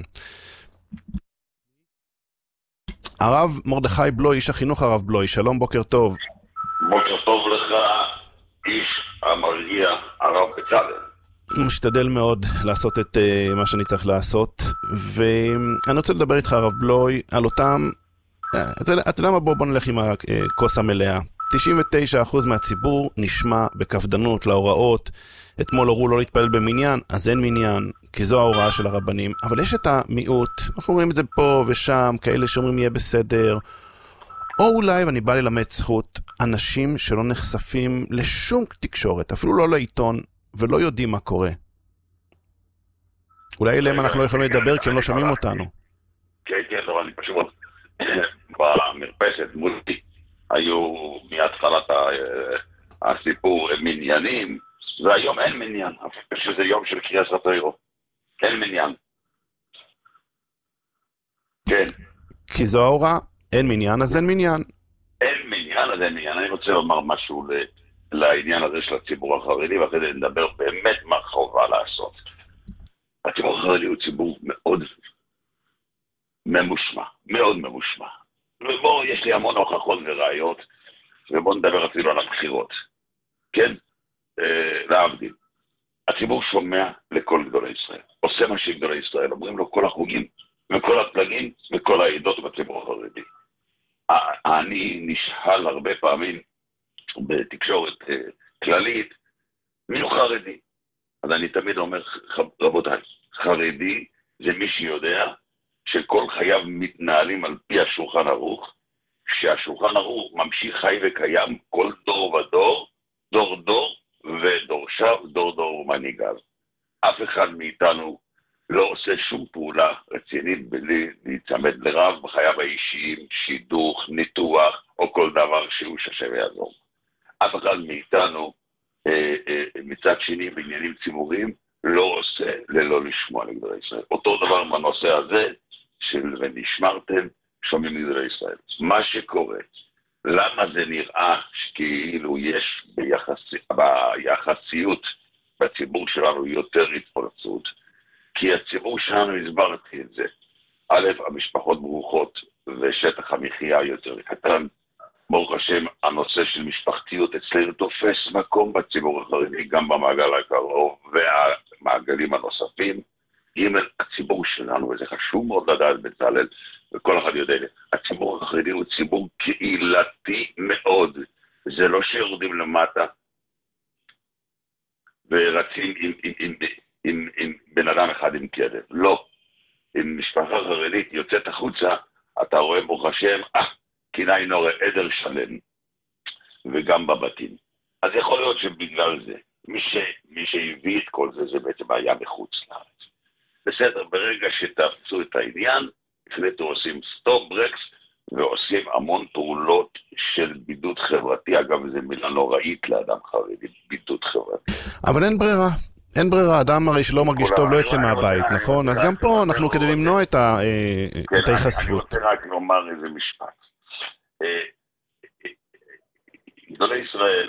הרב מרדכי בלוי, איש החינוך הרב בלוי, שלום, בוקר טוב. בוקר טוב לך, איש המרגיע, הרב בצלאל. משתדל מאוד לעשות את מה שאני צריך לעשות, ואני רוצה לדבר איתך הרב בלוי על אותם, אתה יודע מה, בוא נלך עם הכוס המלאה. 99% מהציבור נשמע בכפדנות להוראות. אתמול הורו לא להתפלל במניין, אז אין מניין, כי זו ההוראה של הרבנים. אבל יש את המיעוט, אנחנו רואים את זה פה ושם, כאלה שאומרים יהיה בסדר, או אולי, ואני בא ללמד זכות, אנשים שלא נחשפים לשום תקשורת, אפילו לא לעיתון, ולא יודעים מה קורה. אולי אליהם אנחנו לא יכולים לדבר, כי הם לא שומעים אותנו. כן, לא, אני פשוט במרפסת מולי, היו מהתחלת הסיפור מניינים, והיום אין מניין, שזה יום של קריאת התורה. אין מניין. כן. כי זו ההוראה, אין מניין, אז אין מניין. אין מניין, אז אין מניין. אני רוצה לומר משהו לעניין הזה של הציבור החרדי, ואחרי זה נדבר באמת מה חובה לעשות. הציבור החרדי הוא ציבור מאוד ממושמע, מאוד ממושמע. ובוא, יש לי המון הוכחות וראיות, ובוא נדבר אפילו על הבחירות. כן? להבדיל. הציבור שומע לכל גדולי ישראל. עושה מה שגדולי ישראל. אומרים לו כל החוגים, וכל הפלגים, וכל העדות בציבור החרדי. אני נשאל הרבה פעמים בתקשורת כללית, מי הוא חרדי? אז אני תמיד אומר, רבותיי, חרדי זה מי שיודע שכל חייו מתנהלים על פי השולחן ערוך, שהשולחן ערוך ממשיך חי וקיים כל דור ודור, דור דור ודורשיו, דור דור ומנהיגיו. אף אחד מאיתנו לא עושה שום פעולה רצינית בלי להצמד לרב בחייו האישיים, שידוך, ניתוח או כל דבר שהוא ששם יעזור. אף אחד מאיתנו מצד שני בעניינים ציבוריים לא עושה ללא לשמוע לגדולי ישראל. אותו דבר בנושא הזה של ונשמרתם שומעים לגדולי ישראל. מה שקורה, למה זה נראה שכאילו יש ביחסיות בציבור שלנו יותר התפרצות? כי הציבור שלנו, הסברתי את זה, א', המשפחות ברוכות ושטח המחיה יותר קטן. ברוך השם, הנושא של משפחתיות אצלנו תופס מקום בציבור החרדי, גם במעגל הקרוב והמעגלים הנוספים. ג', הציבור שלנו, וזה חשוב מאוד לדעת בצלאל, וכל אחד יודע, הציבור החרדי הוא ציבור קהילתי מאוד. זה לא שיורדים למטה ורצים עם בן אדם אחד עם כלב. לא. אם משפחה חרדית יוצאת החוצה, אתה רואה ברוך השם, כינה אינו עדר שלם, וגם בבתים. אז יכול להיות שבגלל זה, מי שהביא את כל זה, זה בעצם היה בחוץ לארץ. בסדר, ברגע שתפסו את העניין, החליטו עושים סטופ ברקס, ועושים המון פעולות של בידוד חברתי. אגב, זו מילה נוראית לאדם חרדי, בידוד חברתי. אבל אין ברירה. אין ברירה, אדם הרי שלא מרגיש טוב לא יצא מהבית, נכון? אז גם פה אנחנו כדי למנוע את ההיחשפות. אני רוצה רק לומר איזה משפט. גדולי ישראל,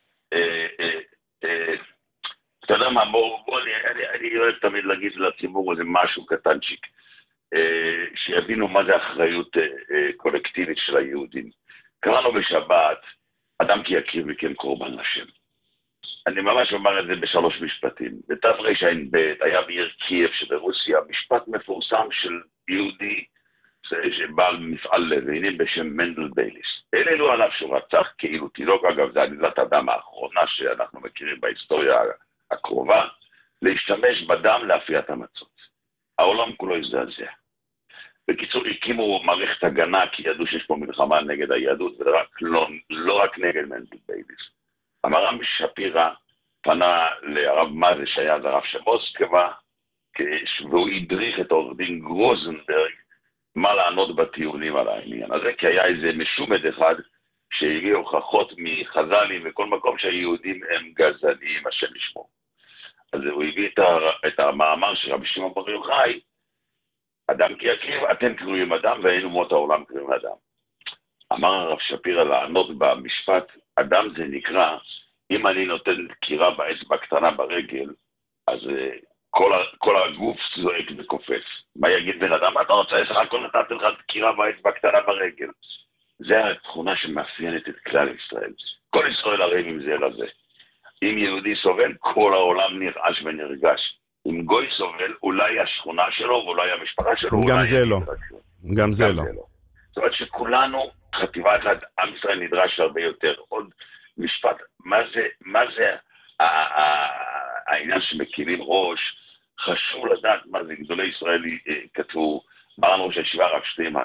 אתה יודע מה, אני אוהב תמיד להגיד לציבור איזה משהו קטנצ'יק, שיבינו מה זה אחריות קולקטיבית של היהודים. קראנו בשבת, אדם כי יקריב מכם קורבן השם. אני ממש אומר את זה בשלוש משפטים. בתרע"ב היה בעיר קייב שברוסיה, משפט מפורסם של יהודי שבעל מפעל לוינים בשם מנדל בייליס. העלילו עליו שהוא רצח כאילו תינוק, אגב זה עלילת הדם האחרונה שאנחנו מכירים בהיסטוריה הקרובה, להשתמש בדם להפיית המצות. העולם כולו הזדעזע. בקיצור, הקימו מערכת הגנה כי ידעו שיש פה מלחמה נגד היהדות, ולא רק נגד מנדל בייליס. המר"ם שפירא פנה לרב מזה שהיה הרב של מוסקבה, והוא הדריך את עורך דין גרוזנברג מה לענות בטיעונים על העניין הזה, כי היה איזה משומד אחד שהביא הוכחות מחז"לים וכל מקום שהיהודים הם גזעניים, השם ישמור. אז הוא הביא את המאמר של רבי שמעון בר יוחאי, אדם כי יקריב, אתם קרויים אדם ואין אומות העולם קרויים אדם. אמר הרב שפירא לענות במשפט, אדם זה נקרא, אם אני נותן דקירה באצבע קטנה ברגל, אז כל הגוף זועק וקופץ. מה יגיד בן אדם? אתה רוצה, יש לך הכל נתתי לך דקירה באצבע קטנה ברגל. זה התכונה שמאפיינת את כלל ישראל. כל ישראל הרי עם זה לזה. אם יהודי סובל, כל העולם נרעש ונרגש. אם גוי סובל, אולי השכונה שלו ואולי המשפחה שלו. גם זה לא. גם זה לא. זאת אומרת שכולנו, חטיבה אחת, עם ישראל נדרש הרבה יותר. עוד משפט, מה זה העניין שמקימים ראש, חשוב לדעת מה זה. גדולי ישראל כתבו, מרן ראש הישיבה הרב שטיימן,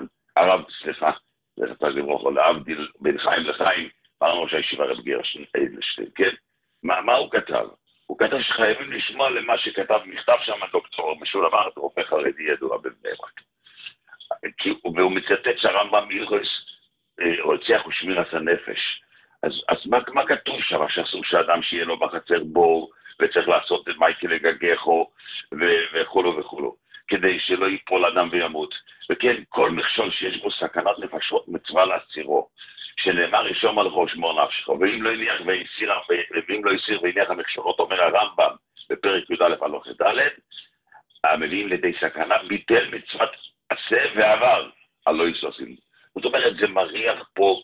להבדיל בין חיים לחיים, מרן ראש הישיבה רב גרשטיין אדלשטיין, כן? מה הוא כתב? הוא כתב שחייבים לשמוע למה שכתב מכתב שם דוקטור משולם ארט, רופא חרדי ידוע בבני ברק. והוא מצטט שהרמב"ם הלכות רוצח ושמירת הנפש. אז מה כתוב שם? שאסור שאדם שיהיה לו בחצר בור, וצריך לעשות את מייקל לגגחו, וכולו וכולו, כדי שלא ייפול אדם וימות. וכן, כל מכשול שיש בו סכנת נפשות מצווה להסירו, שנאמר ישום על ראש מור נפשך, ואם לא יסיר והניח המכשולות, אומר הרמב"ם, בפרק י"א הלכה ד', המביאים לידי סכנה, ביטל מצוות עשה ועבר, הלא יסוסים. זאת אומרת, זה מריח פה,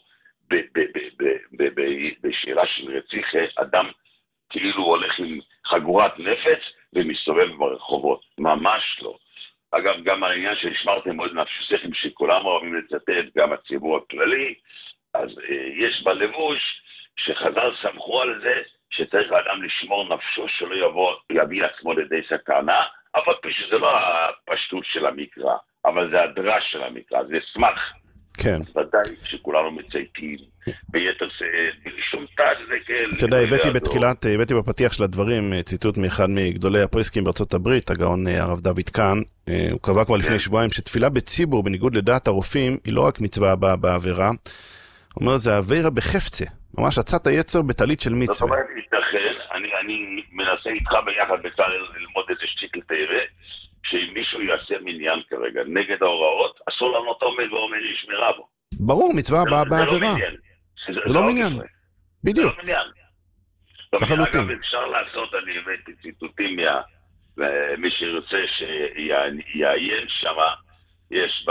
בשאלה של רציחה, אדם כאילו הולך עם חגורת נפץ ומסתובב ברחובות. ממש לא. אגב, גם העניין שנשמרתם מאוד נפשכם שכולם אוהבים לצטט, גם הציבור הכללי, אז יש בלבוש שחז"ל סמכו על זה שצריך לאדם לשמור נפשו שלא יביא עצמו לידי סכנה, אבל שזה לא הפשטות של המקרא, אבל זה הדרש של המקרא, זה סמך. כן. ודאי שכולנו מצייתים ביתר שום תא שזה כאל. אתה יודע, הבאתי בפתיח של הדברים ציטוט מאחד מגדולי הפויסקים בארצות הברית, הגאון הרב דוד קאן. הוא קבע כבר לפני שבועיים שתפילה בציבור בניגוד לדעת הרופאים היא לא רק מצווה הבאה בעבירה, הוא אומר זה עבירה בחפצה, ממש עצת היצר בטלית של מצווה. זאת אומרת, יתכן, אני מנסה איתך ביחד בצלאל ללמוד איזה שטיק לתארה, שאם מישהו יעשה מניין כרגע נגד ההוראות, אסור לענות עומד ועומד לשמירה בו. ברור, מצווה הבאה בעבירה. זה לא מניין. בדיוק. זה לא מניין. לחלוטין. אגב, אפשר לעשות, אני הבאתי ציטוטים מי שירצה שיעיין שם, יש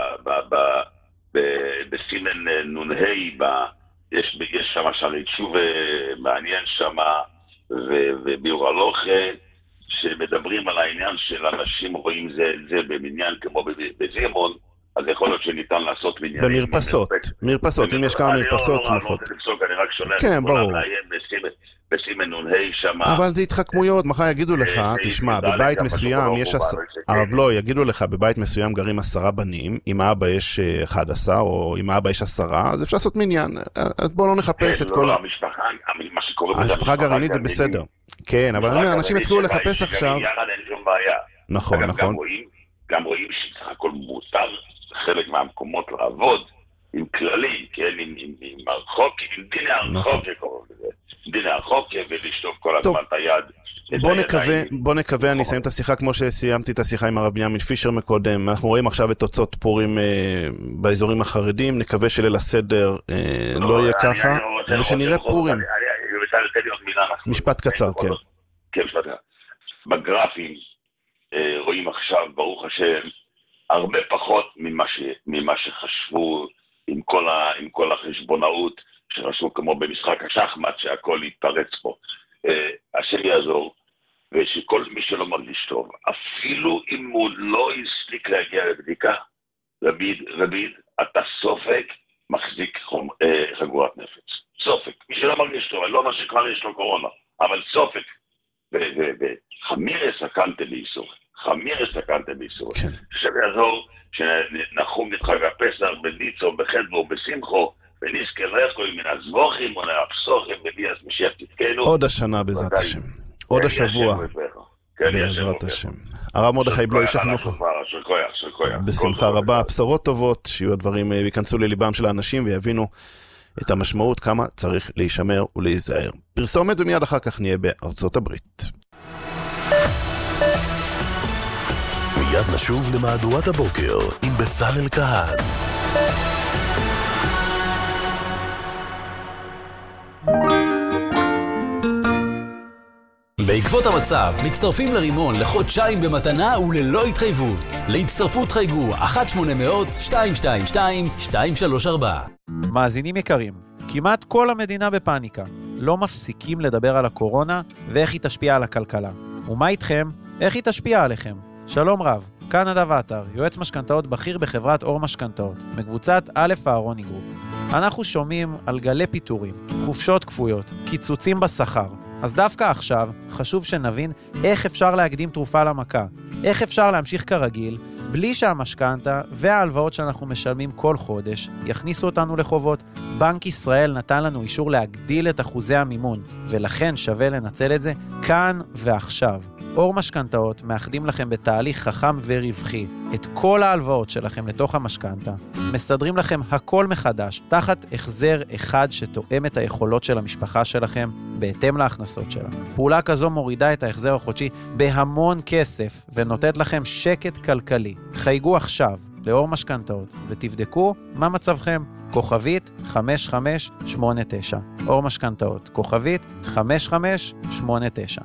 בסימן נ"ה, יש שם שערי תשובה מעניין שם, וביאור הלוכה, שמדברים על העניין של אנשים רואים זה במניין כמו בזימון, אז יכול להיות שניתן לעשות מניינים. במרפסות, אם יש כמה מרפסות סמוכות. אני רק שולח כן, ברור. בסימנון שם. אבל זה התחכמויות, מחר יגידו לך, תשמע, בבית מסוים יש הרב לא, יגידו לך, בבית מסוים גרים 10 בנים, אם האבא יש 11, או אם האבא יש 10, אז אפשר לעשות מניין. בואו לא נחפש את כל המשפחה הגרעינית זה בסדר. כן, אבל אנשים יתחילו לחפש עכשיו. נכון. גם רואים שצריך הכל מותר חלק מהמקומות לעבוד עם כללים, כן, עם הרחוק, עם דיני הרחוק, דיני הרחוק, ולשטוף כל הזמן את היד. בוא נקווה, אני אסיים את השיחה כמו שסיימתי את השיחה עם הרב בנימין פישר מקודם. אנחנו רואים עכשיו את תוצאות פורים באזורים החרדים, נקווה שליל הסדר לא יהיה ככה, ושנראה פורים. משפט קצר, כן. כן, משפט קצר. בגרפים רואים עכשיו, ברוך השם, הרבה פחות ממה שחשבו עם כל החשבונאות שחשבו כמו במשחק השחמט שהכל יתפרץ פה. השם יעזור, ושכל מי שלא מרגיש טוב, אפילו אם הוא לא הסליק להגיע לבדיקה, רביד, אתה סופק מחזיק חגורת נפץ. סופק. מי שלא מרגיש טוב, אני לא אומר שכבר יש לו קורונה, אבל סופק. וחמירס הקנתם ביסור. השם יעזור, שנחום את חג הפסח בניצו, בחדבו, בשמחו, ונזכר לכו מן הזבוכים ונאפסוכים וביאס משיח תתקנו. עוד השנה בעזרת השם. עוד השבוע בעזרת השם. הרב מרדכי בלוי שחנוך. בשמחה רבה, בשורות טובות, שיהיו הדברים ויכנסו לליבם של האנשים ויבינו את המשמעות כמה צריך להישמר ולהיזהר. פרסומת ומיד אחר כך נהיה בארצות הברית. מיד נשוב למהדורת הבוקר עם בצלאל כהן. בעקבות המצב, מצטרפים לרימון לחודשיים במתנה וללא התחייבות. להצטרפות חייגו 1-800-222-234. מאזינים יקרים, כמעט כל המדינה בפאניקה. לא מפסיקים לדבר על הקורונה ואיך היא תשפיע על הכלכלה. ומה איתכם? איך היא תשפיע עליכם? שלום רב, כאן נדב עטר, יועץ משכנתאות בכיר בחברת אור משכנתאות, מקבוצת א' אהרוני גרופ. אנחנו שומעים על גלי פיטורים, חופשות כפויות, קיצוצים בשכר. אז דווקא עכשיו חשוב שנבין איך אפשר להקדים תרופה למכה, איך אפשר להמשיך כרגיל, בלי שהמשכנתה וההלוואות שאנחנו משלמים כל חודש יכניסו אותנו לחובות. בנק ישראל נתן לנו אישור להגדיל את אחוזי המימון, ולכן שווה לנצל את זה כאן ועכשיו. אור משכנתאות מאחדים לכם בתהליך חכם ורווחי את כל ההלוואות שלכם לתוך המשכנתה, מסדרים לכם הכל מחדש תחת החזר אחד שתואם את היכולות של המשפחה שלכם בהתאם להכנסות שלה. פעולה כזו מורידה את ההחזר החודשי בהמון כסף ונותנת לכם שקט כלכלי. חייגו עכשיו לאור משכנתאות ותבדקו מה מצבכם. כוכבית 5589. אור משכנתאות, כוכבית 5589.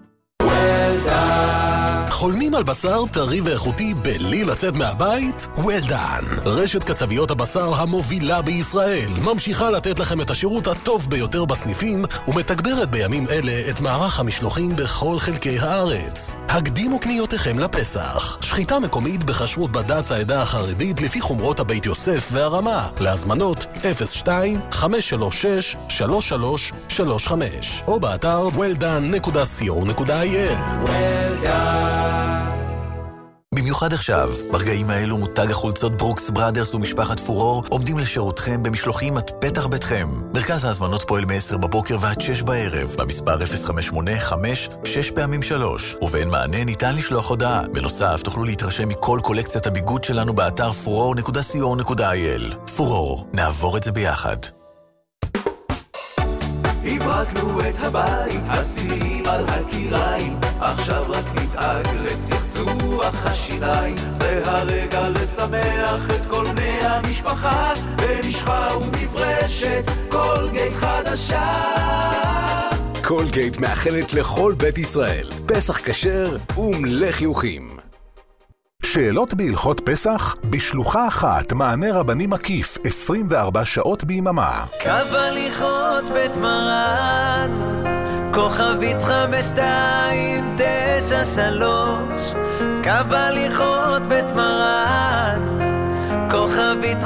חולמים על בשר טרי ואיכותי בלי לצאת מהבית? וולדן, רשת קצביות הבשר המובילה בישראל, ממשיכה לתת לכם את השירות הטוב ביותר בסניפים ומתגברת בימים אלה את מערך המשלוחים בכל חלקי הארץ. הקדימו קניותיכם לפסח. שחיטה מקומית בכשרות בד"ץ העדה החרדית לפי חומרות הבית יוסף והרמה. להזמנות 02-536-3335 או באתר weldan.co.il. במיוחד עכשיו, ברגעים האלו מותג החולצות ברוקס בראדרס ומשפחת פורור עומדים לשירותכם במשלוחים עד פתח ביתכם. מרכז ההזמנות פועל מ-10 בבוקר ועד 6 בערב, במספר 058-5-6x3, ובאין מענה ניתן לשלוח הודעה. בנוסף, תוכלו להתרשם מכל קולקציית הביגוד שלנו באתר furor.co.il. פורור, נעבור את זה ביחד. הברקנו את הבית, הסילים על הקיריים, עכשיו רק נדאג לצחצוח השיניים. זה הרגע לשמח את כל בני המשפחה, במשחה ומברשת קולגייט חדשה. קולגייט מאחלת לכל בית ישראל פסח כשר ומלא חיוכים. שאלות בהלכות פסח? בשלוחה אחת מענה רבני מקיף 24 שעות ביממה. קו הליכות בית מרן, כוכבית 5293. קו הליכות בית מרן, כוכבית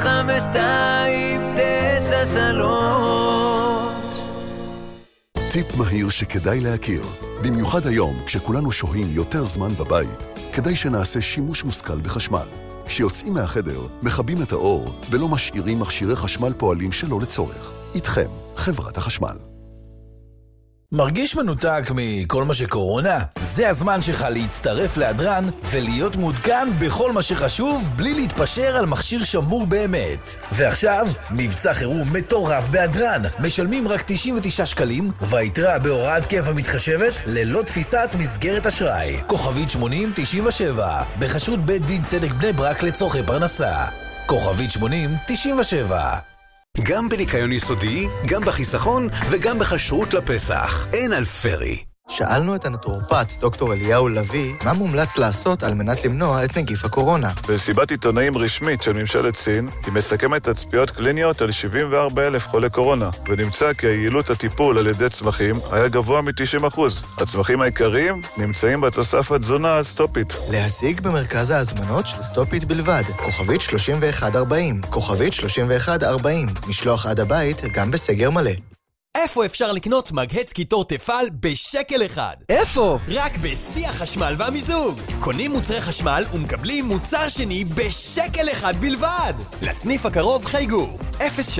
5293. טיפ מהיר שכדאי להכיר, במיוחד היום כשכולנו שוהים יותר זמן בבית, כדאי שנעשה שימוש מושכל בחשמל. כשיוצאים מהחדר, מכבים את האור ולא משאירים מכשירי חשמל פועלים שלא לצורך. איתכם, חברת החשמל. מרגיש מנותק מכל מה שקורונה? זה הזמן שלך להצטרף להדרן ולהיות מעודכן בכל מה שחשוב בלי להתפשר על מכשיר שמור באמת. ועכשיו, מבצע חירום מטורף בהדרן. משלמים רק 99 שקלים והיתרה בהוראת קבע מתחשבת ללא תפיסת מסגרת אשראי. כוכבית 8097 בחסות בית דין צדק בני ברק לצורכי פרנסה. כוכבית 8097. גם בניקיון יסודי, גם בחיסכון וגם בחשרות לפסח. אין על פרי. שאלנו את הנטורופט דוקטור אליהו לוי מה מומלץ לעשות על מנת למנוע את נגיף הקורונה. במסיבת עיתונאים רשמית של ממשלת סין, היא מסכמת תצפיות קליניות על 74,000 חולי קורונה, ונמצא כי היעילות הטיפול על ידי צמחים היה גבוה מ-90%. הצמחים העיקריים נמצאים בתוסף התזונה הסטופית. להשיג במרכז ההזמנות של סטופית בלבד, כוכבית 3140, כוכבית 3140, משלוח עד הבית גם בסגר מלא. איפה אפשר לקנות מגהץ קיטור תפעל בשקל אחד? איפה? רק בשיא החשמל והמיזוג. קונים מוצרי חשמל ומקבלים מוצר שני בשקל אחד בלבד. לסניף הקרוב חייגו 03-504-5000.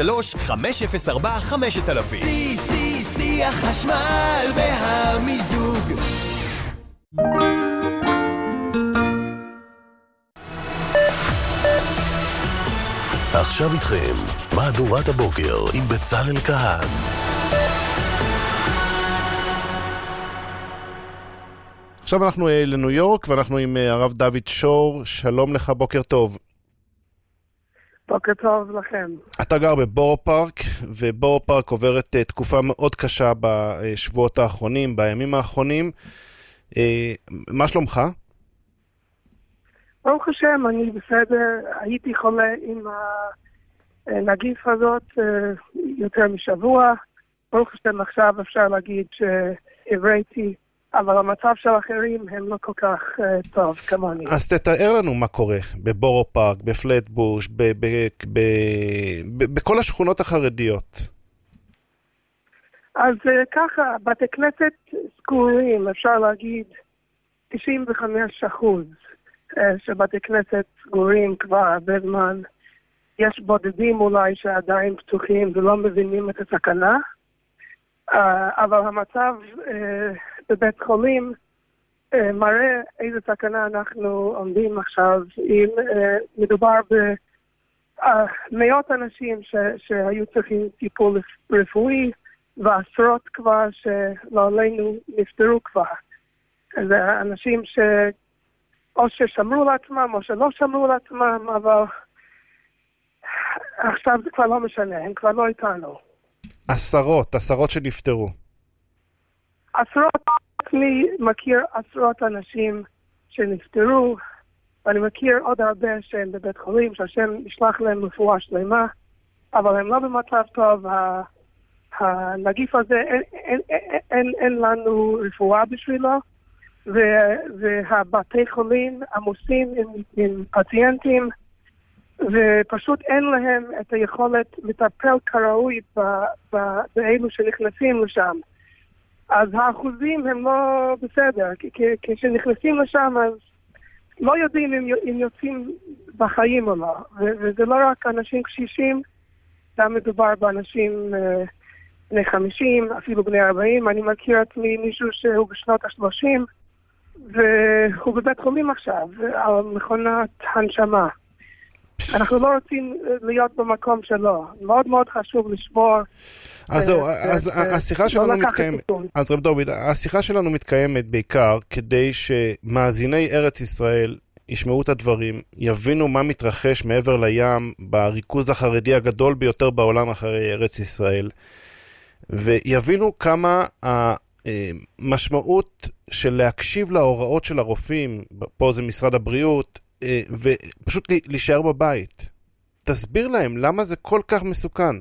שיא החשמל והמיזוג. עכשיו איתכם, מהדורת הבוקר עם בצלאל כהן. עכשיו אנחנו לניו יורק, ואנחנו עם הרב דוד שור. שלום לך, בוקר טוב. בוקר טוב לכם. אתה גר בבורו פארק, ובורו פארק עוברת תקופה מאוד קשה בשבועות האחרונים, בימים האחרונים. מה שלומך? ברוך השם, אני בסדר. הייתי חולה עם הנגיף הזאת יותר משבוע. ברוך השם, עכשיו אפשר להגיד שהבראתי, אבל המצב של אחרים הם לא כל כך טוב כמוני. אז תתאר לנו מה קורה בבורו פארק, בפלטבוש, בכל השכונות החרדיות. אז ככה, בתי כנסת סגורים, אפשר להגיד 95% שבתי כנסת סגורים כבר הרבה זמן. יש בודדים אולי שעדיין פתוחים ולא מבינים את הסכנה, אבל המצב בבית חולים מראה איזה סכנה אנחנו עומדים עכשיו. אם מדובר במאות אנשים שהיו צריכים טיפול רפואי, ועשרות כבר שלא עלינו נפטרו כבר. זה אנשים או ששמרו לעצמם או שלא שמרו לעצמם, אבל עכשיו זה כבר לא משנה, הם כבר לא איתנו. עשרות שנפטרו. אני מכיר עשרות אנשים שנפטרו, ואני מכיר עוד הרבה שהם בבית חולים, שהשם ישלח להם רפואה שלמה, אבל הם לא במצב טוב. הנגיף הזה, אין לנו רפואה בשבילו, והבתי חולים עמוסים עם פציינטים, ופשוט אין להם את היכולת לטפל כראוי באלו שנכנסים לשם. אז האחוזים הם לא בסדר. כשנכנסים לשם, אז לא יודעים אם יוצאים בחיים או לא. וזה לא רק אנשים קשישים, גם מדובר באנשים בני 50, אפילו בני 40. אני מכיר את מישהו שהוא בשנות ה-30, והוא בבית חולים עכשיו, על מכונת הנשמה. אנחנו לא רוצים להיות במקום שלו. מאוד מאוד חשוב לשמור. אז זהו, אז השיחה שלנו מתקיימת. אז רב דוד, השיחה שלנו מתקיימת בעיקר כדי שמאזיני ארץ ישראל ישמעו את הדברים, יבינו מה מתרחש מעבר לים בריכוז החרדי הגדול ביותר בעולם אחרי ארץ ישראל, ויבינו כמה המשמעות של להקשיב להוראות של הרופאים, פה זה משרד הבריאות, ופשוט להישאר בבית. תסביר להם למה זה כל כך מסוכן.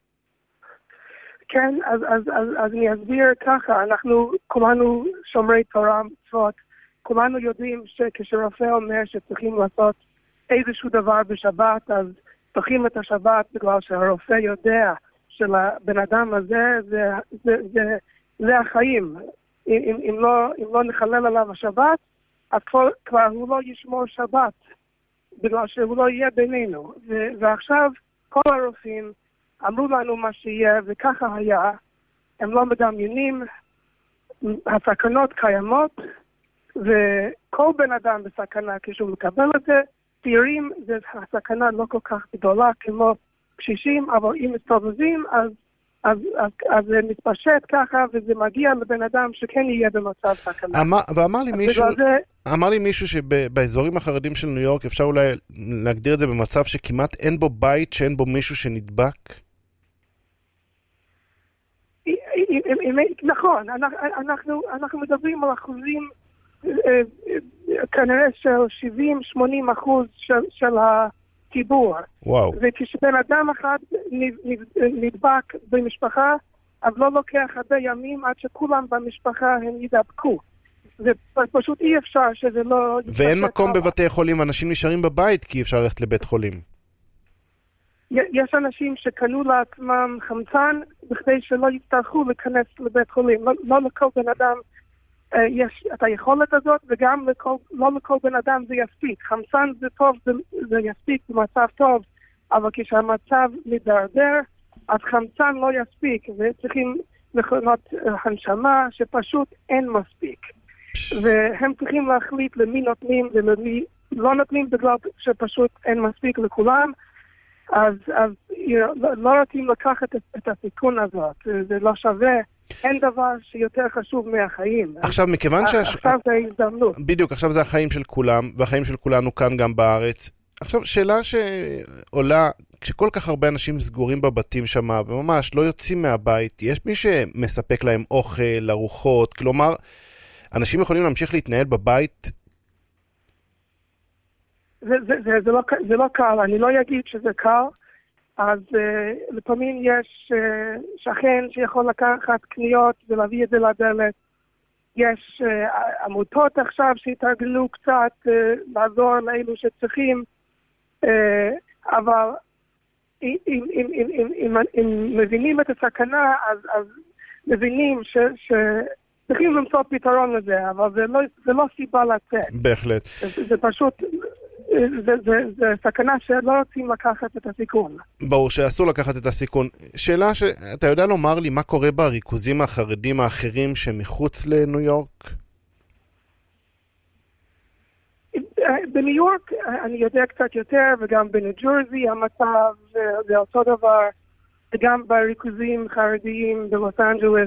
כן, אז אני אסביר ככה. אנחנו כולנו שומרי תורה מצוות, כולנו יודעים שכשרופא אומר שצריכים לעשות איזשהו דבר בשבת, אז דוחים את השבת בגלל שהרופא יודע שלבן אדם הזה זה החיים. אם לא נחלל עליו השבת, אז כבר הוא לא ישמור שבת, בגלל שהוא לא יהיה בינינו. ועכשיו כל הרופאים אמרו לנו מה שיהיה, וככה היה. הם לא מדמיינים, הסכנות קיימות, וכל בן אדם בסכנה כשהוא מקבל את זה. צעירים, הסכנה לא כל כך גדולה כמו קשישים, אבל אם מסתובבים, אז זה מתפשט ככה, וזה מגיע לבן אדם שכן יהיה במצב סכנה. אמר לי מישהו שבאזורים החרדים של ניו יורק אפשר אולי להגדיר את זה במצב שכמעט אין בו בית שאין בו מישהו שנדבק? נכון, אנחנו מדברים על אחוזים כנראה של 70-80% של הציבור. וואו. וכשבן אדם אחד נדבק במשפחה, אז לא לוקח הרבה ימים עד שכולם במשפחה הם ידבקו. זה פשוט אי אפשר שזה לא... ואין מקום בבתי חולים, אנשים נשארים בבית כי אפשר ללכת לבית חולים. יש אנשים שקנו לעצמם חמצן בכדי שלא יצטרכו להיכנס לבית חולים. לא לכל בן אדם יש את היכולת הזאת, וגם לא לכל בן אדם זה יספיק. חמצן זה טוב, זה יספיק במצב טוב, אבל כשהמצב מדרדר, אז חמצן לא יספיק, וצריכים מכונות הנשמה שפשוט אין מספיק. והם צריכים להחליט למי נותנים ולמי לא נותנים, בגלל שפשוט אין מספיק לכולם. אז לא רוצים לקחת את הסיכון הזאת, זה לא שווה. אין דבר שיותר חשוב מהחיים. עכשיו, מכיוון עכשיו זה הזדמנות. בדיוק, עכשיו זה החיים של כולם, והחיים של כולנו כאן גם בארץ. עכשיו, שאלה שעולה, כשכל כך הרבה אנשים סגורים בבתים שם, וממש לא יוצאים מהבית, יש מי שמספק להם אוכל, ארוחות, כלומר, אנשים יכולים להמשיך להתנהל בבית? זה לא קל, אני לא אגיד שזה קל. אז לפעמים יש שכן שיכול לקחת קניות ולהביא את זה לדלת. יש עמותות עכשיו שהתארגנו קצת לעזור לאלו שצריכים, אבל אם מבינים את הסכנה, אז מבינים שצריכים למצוא פתרון לזה, אבל זה לא סיבה לצאת. בהחלט. זה פשוט... זה סכנה שלא רוצים לקחת את הסיכון. ברור שאסור לקחת את הסיכון. שאלה שאתה יודע לומר לי מה קורה בריכוזים החרדים האחרים שמחוץ לניו יורק? בניו יורק אני יודע קצת יותר, וגם בניו ג'רזי המצב זה אותו דבר, וגם בריכוזים חרדיים בלוס אנג'לס,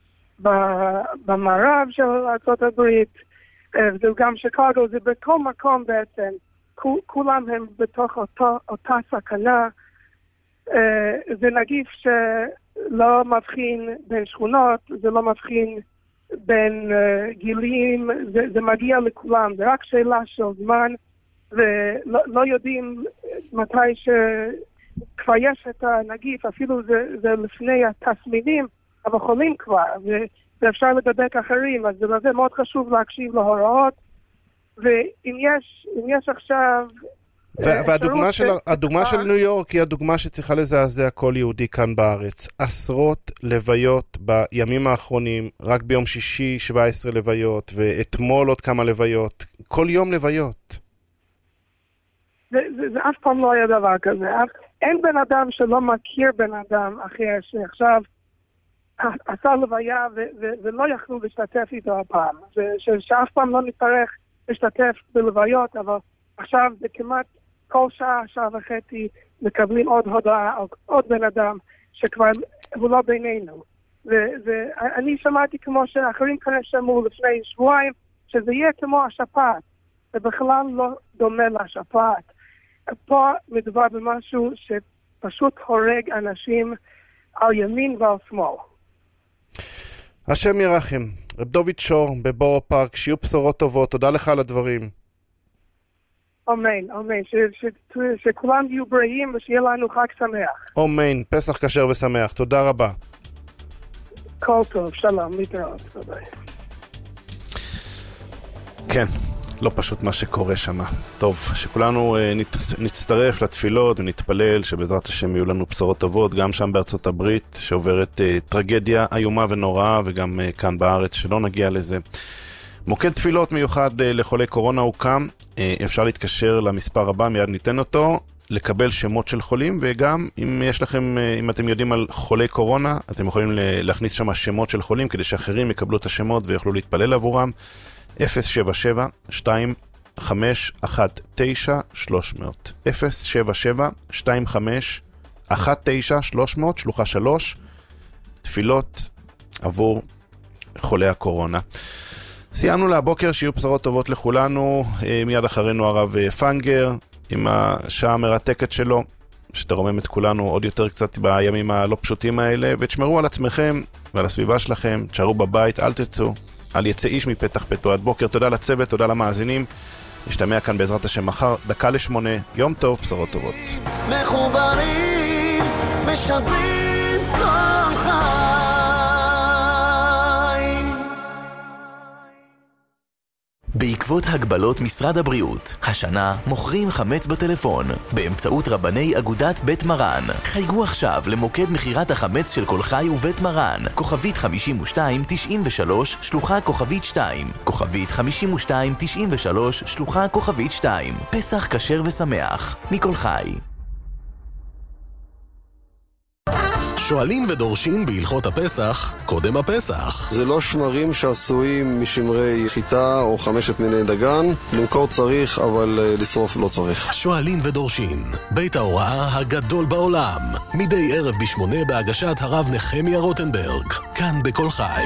במערב של ארצות הברית, וגם שיקגו, זה בכל מקום בעצם. כולם הם בתוך אותה סכנה. זה נגיף שלא מבחין בין שכונות, זה לא מבחין בין גילים, זה מגיע לכולם, זה רק שאלה של זמן, ולא יודעים מתי שכבר יש את הנגיף, אפילו זה לפני התסמינים, אבל חולים כבר, ואפשר לדבק אחרים, אז זה מאוד חשוב להקשיב להוראות, ואם יש עכשיו... והדוגמה של ניו יורק היא הדוגמה שצריכה לזעזע כל יהודי כאן בארץ. עשרות לוויות בימים האחרונים, רק ביום שישי 17 לוויות, ואתמול עוד כמה לוויות. כל יום לוויות. זה אף פעם לא היה דבר כזה. אין בן אדם שלא מכיר בן אדם אחר שעכשיו עשה לוויה ולא יכלו להשתתף איתו הפעם. שאף פעם לא נצטרך להשתתף בלוויות, אבל עכשיו זה כמעט כל שעה, שעה וחצי, מקבלים עוד הודעה, עוד בן אדם שכבר הוא לא בינינו. ואני שמעתי כמו שאחרים כאן שמעו לפני שבועיים, שזה יהיה כמו השפעת. זה בכלל לא דומה לשפעת. פה מדובר במשהו שפשוט הורג אנשים על ימין ועל שמאל. השם ירחם. רב דוד שור בבורו פארק, שיהיו בשורות טובות. תודה לך על הדברים. אמן, אמן. שכולם יהיו בריאים ושיהיה לנו חג שמח. אמן. פסח כשר ושמח. תודה רבה. כל טוב. שלום. להתראות. ביי. כן. לא פשוט מה שקורה שם. טוב, שכולנו נצטרף לתפילות ונתפלל שבעזרת השם יהיו לנו בשורות טובות, גם שם בארצות הברית שעוברת טרגדיה איומה ונוראה, וגם כאן בארץ שלא נגיע לזה. מוקד תפילות מיוחד לחולי קורונה הוקם, אפשר להתקשר למספר הבא, מיד ניתן אותו, לקבל שמות של חולים, וגם אם יש לכם, אם אתם יודעים על חולי קורונה, אתם יכולים להכניס שם שמות של חולים כדי שאחרים יקבלו את השמות ויוכלו להתפלל עבורם. 077-2519-300 077-2519-300 שלוחה 3, תפילות עבור חולי הקורונה. סיימנו להבוקר, שיהיו בשורות טובות לכולנו. מיד אחרינו הרב פנגר עם השעה המרתקת שלו, שתרומם את כולנו עוד יותר קצת בימים הלא פשוטים האלה, ותשמרו על עצמכם ועל הסביבה שלכם, תשארו בבית, אל תצאו, אל יצא איש מפתח ביתו עד בוקר. תודה לצוות, תודה למאזינים. נשתמע כאן בעזרת השם מחר, 7:50. יום טוב, בשורות טובות. מחוברים, משדרים כל חי. בעקבות הגבלות משרד הבריאות, השנה מוכרים חמץ בטלפון באמצעות רבני אגודת בית מרן. חייגו עכשיו למוקד מחירת החמץ של כל חי ובית מרן, כוכבית 5293 שלוחה כוכבית 2, כוכבית 5293 שלוחה כוכבית 2. פסח כשר ושמח מכל חי. שואלים ודורשים בהלכות הפסח, קודם הפסח. זה לא שמרים שעשויים משמרי חיטה או 5 מיני דגן. למכור צריך, אבל לשרוף לא צריך. שואלים ודורשים, בית ההוראה הגדול בעולם. מדי ערב ב8 בהגשת הרב נחמיה רוטנברג. כאן בכל חי.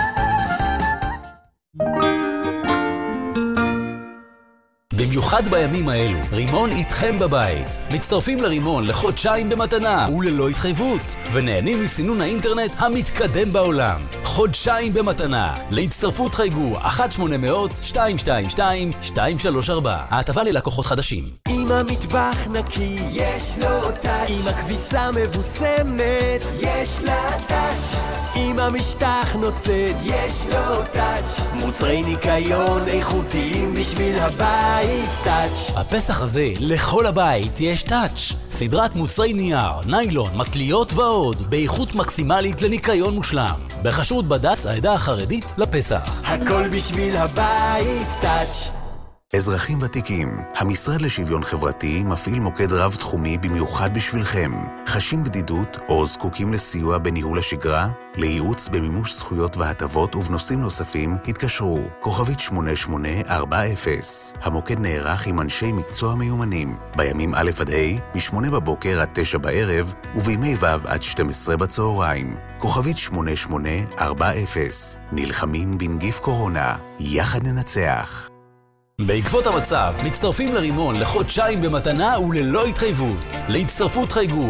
במיוחד בימים האלו, רימון איתכם בבית. מצטרפים לרימון לחודשיים במתנה וללא התחייבות, ונהנים מסינון האינטרנט המתקדם בעולם. חודשיים במתנה. להצטרפות חייגו 1-800-222-234. ההטבה ללקוחות חדשים. אם המטבח נקי, יש לו טאץ'. אם הכביסה מבוסמת, יש לה טאץ'. אם המשטח נוצץ, יש לו טאץ'. מוצרי ניקיון איכותיים בשביל הבית. טאץ'. הפסח הזה לכל הבית יש טאץ'. סדרת מוצרי נייר, ניילון, מקליות ועוד, באיכות מקסימלית לניקיון מושלם. בחשרות בד"ץ העדה החרדית לפסח. הכל בשביל הבית. טאץ'. אזרחים ותיקים, המשרד לשוויון חברתי מפעיל מוקד רב-תחומי במיוחד בשבילכם. חשים בדידות או זקוקים לסיוע בניהול השגרה? לייעוץ במימוש זכויות והטבות ובנושאים נוספים התקשרו, כוכבית 8840. המוקד נערך עם אנשי מקצוע מיומנים, בימים א' עד ה', מ8 בבוקר עד 9 בערב, ובימי ו' עד 12 בצהריים. כוכבית 8840. נלחמים בנגיף קורונה, יחד ננצח. בעקבות המצב, מצטרפים לרימון לחודשיים במתנה וללא התחייבות. להצטרפות חייגו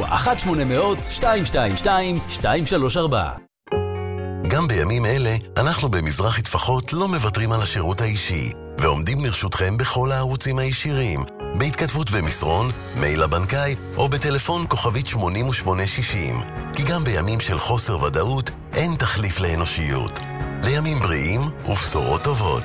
1-800-222-234. גם בימים אלה, אנחנו במזרחי טפחות לא מוותרים על השירות האישי, ועומדים לרשותכם בכל הערוצים הישירים, בהתכתבות במסרון, מייל הבנקאי, או בטלפון כוכבית 8860. כי גם בימים של חוסר ודאות, אין תחליף לאנושיות. לימים בריאים ובשורות טובות.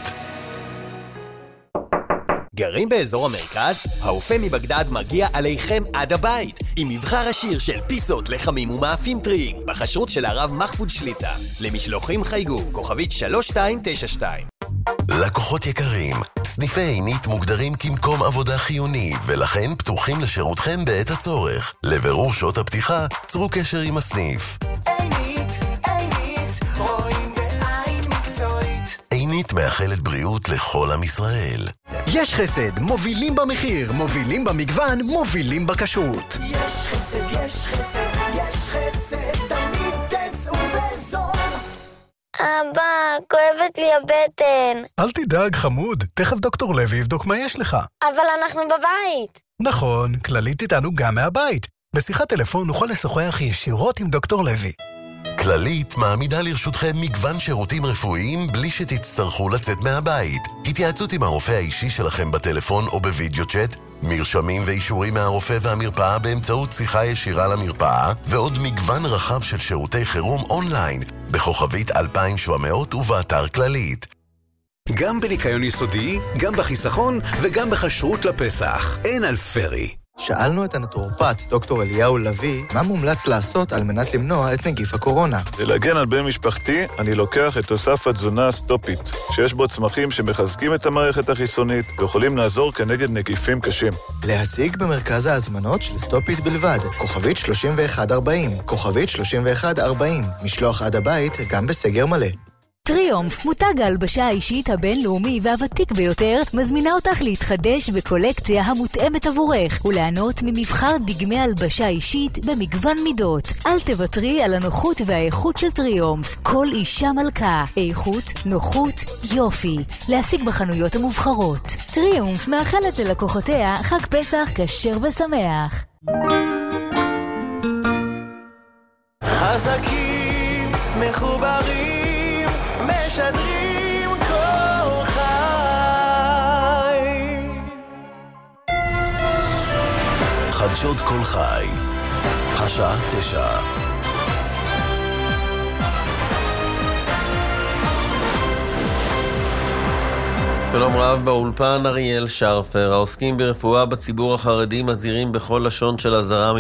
גרים באזור המרכז? האופה מבגדד מגיע עליכם עד הבית עם מבחר עשיר של פיצות, לחמים ומאפים טריים בחשרות של הרב מחפוד שליטה. למשלוחים חייגו כוכבית 3292. לקוחות יקרים, סניפי עינית מוגדרים כמקום עבודה חיוני ולכן פתוחים לשירותכם בעת הצורך. לבירור שעות הפתיחה, צרו קשר עם הסניף. עינית, רואים בעין מקצועית. עינית מאחלת בריאות לכל עם ישראל. יש חסד, מובילים במחיר, מובילים במגוון, מובילים בכשרות. יש חסד, יש חסד, יש חסד, תמיד תצאו בזול. אבא, כואבת לי הבטן. אל תדאג חמוד, תכף דוקטור לוי יבדוק מה יש לך. אבל אנחנו בבית. נכון, כללית איתנו גם מהבית. בשיחת טלפון נוכל לשוחח ישירות עם דוקטור לוי. כללית מעמידה לרשותכם מגוון שירותים רפואיים בלי שתצטרכו לצאת מהבית. התייעצות עם הרופא האישי שלכם בטלפון או בווידאו צ'אט, מרשמים ואישורים מהרופא והמרפאה באמצעות שיחה ישירה למרפאה, ועוד מגוון רחב של שירותי חירום אונליין, בכוכבית 2700 ובאתר כללית. גם בניקיון יסודי, גם בחיסכון וגם בכשרות לפסח. אין על פרי. שאלנו את הנטורופט דוקטור אליהו לוי מה מומלץ לעשות על מנת למנוע את נגיף הקורונה. להגן על בן משפחתי, אני לוקח את תוסף התזונה סטופית, שיש בו צמחים שמחזקים את המערכת החיסונית ויכולים לעזור כנגד נגיפים קשים. להשיג במרכז ההזמנות של סטופית בלבד, כוכבית 3140, כוכבית 3140, משלוח עד הבית גם בסגר מלא. טריומף, מותג ההלבשה האישית הבינלאומי והוותיק ביותר, מזמינה אותך להתחדש בקולקציה המותאמת עבורך וליהנות ממבחר דגמי הלבשה אישית במגוון מידות. אל תוותרי על הנוחות והאיכות של טריומף. כל אישה מלכה, איכות, נוחות, יופי. להשיג בחנויות המובחרות. טריומף מאחלת ללקוחותיה חג פסח כשר ושמח. חזקים, מחוברים, משדרים כל חי. חדשות כל חי, השעה 9. שלום רב, באולפן אריאל שרפר. העוסקים ברפואה בציבור החרדי מזהירים בכל לשון של אזהרה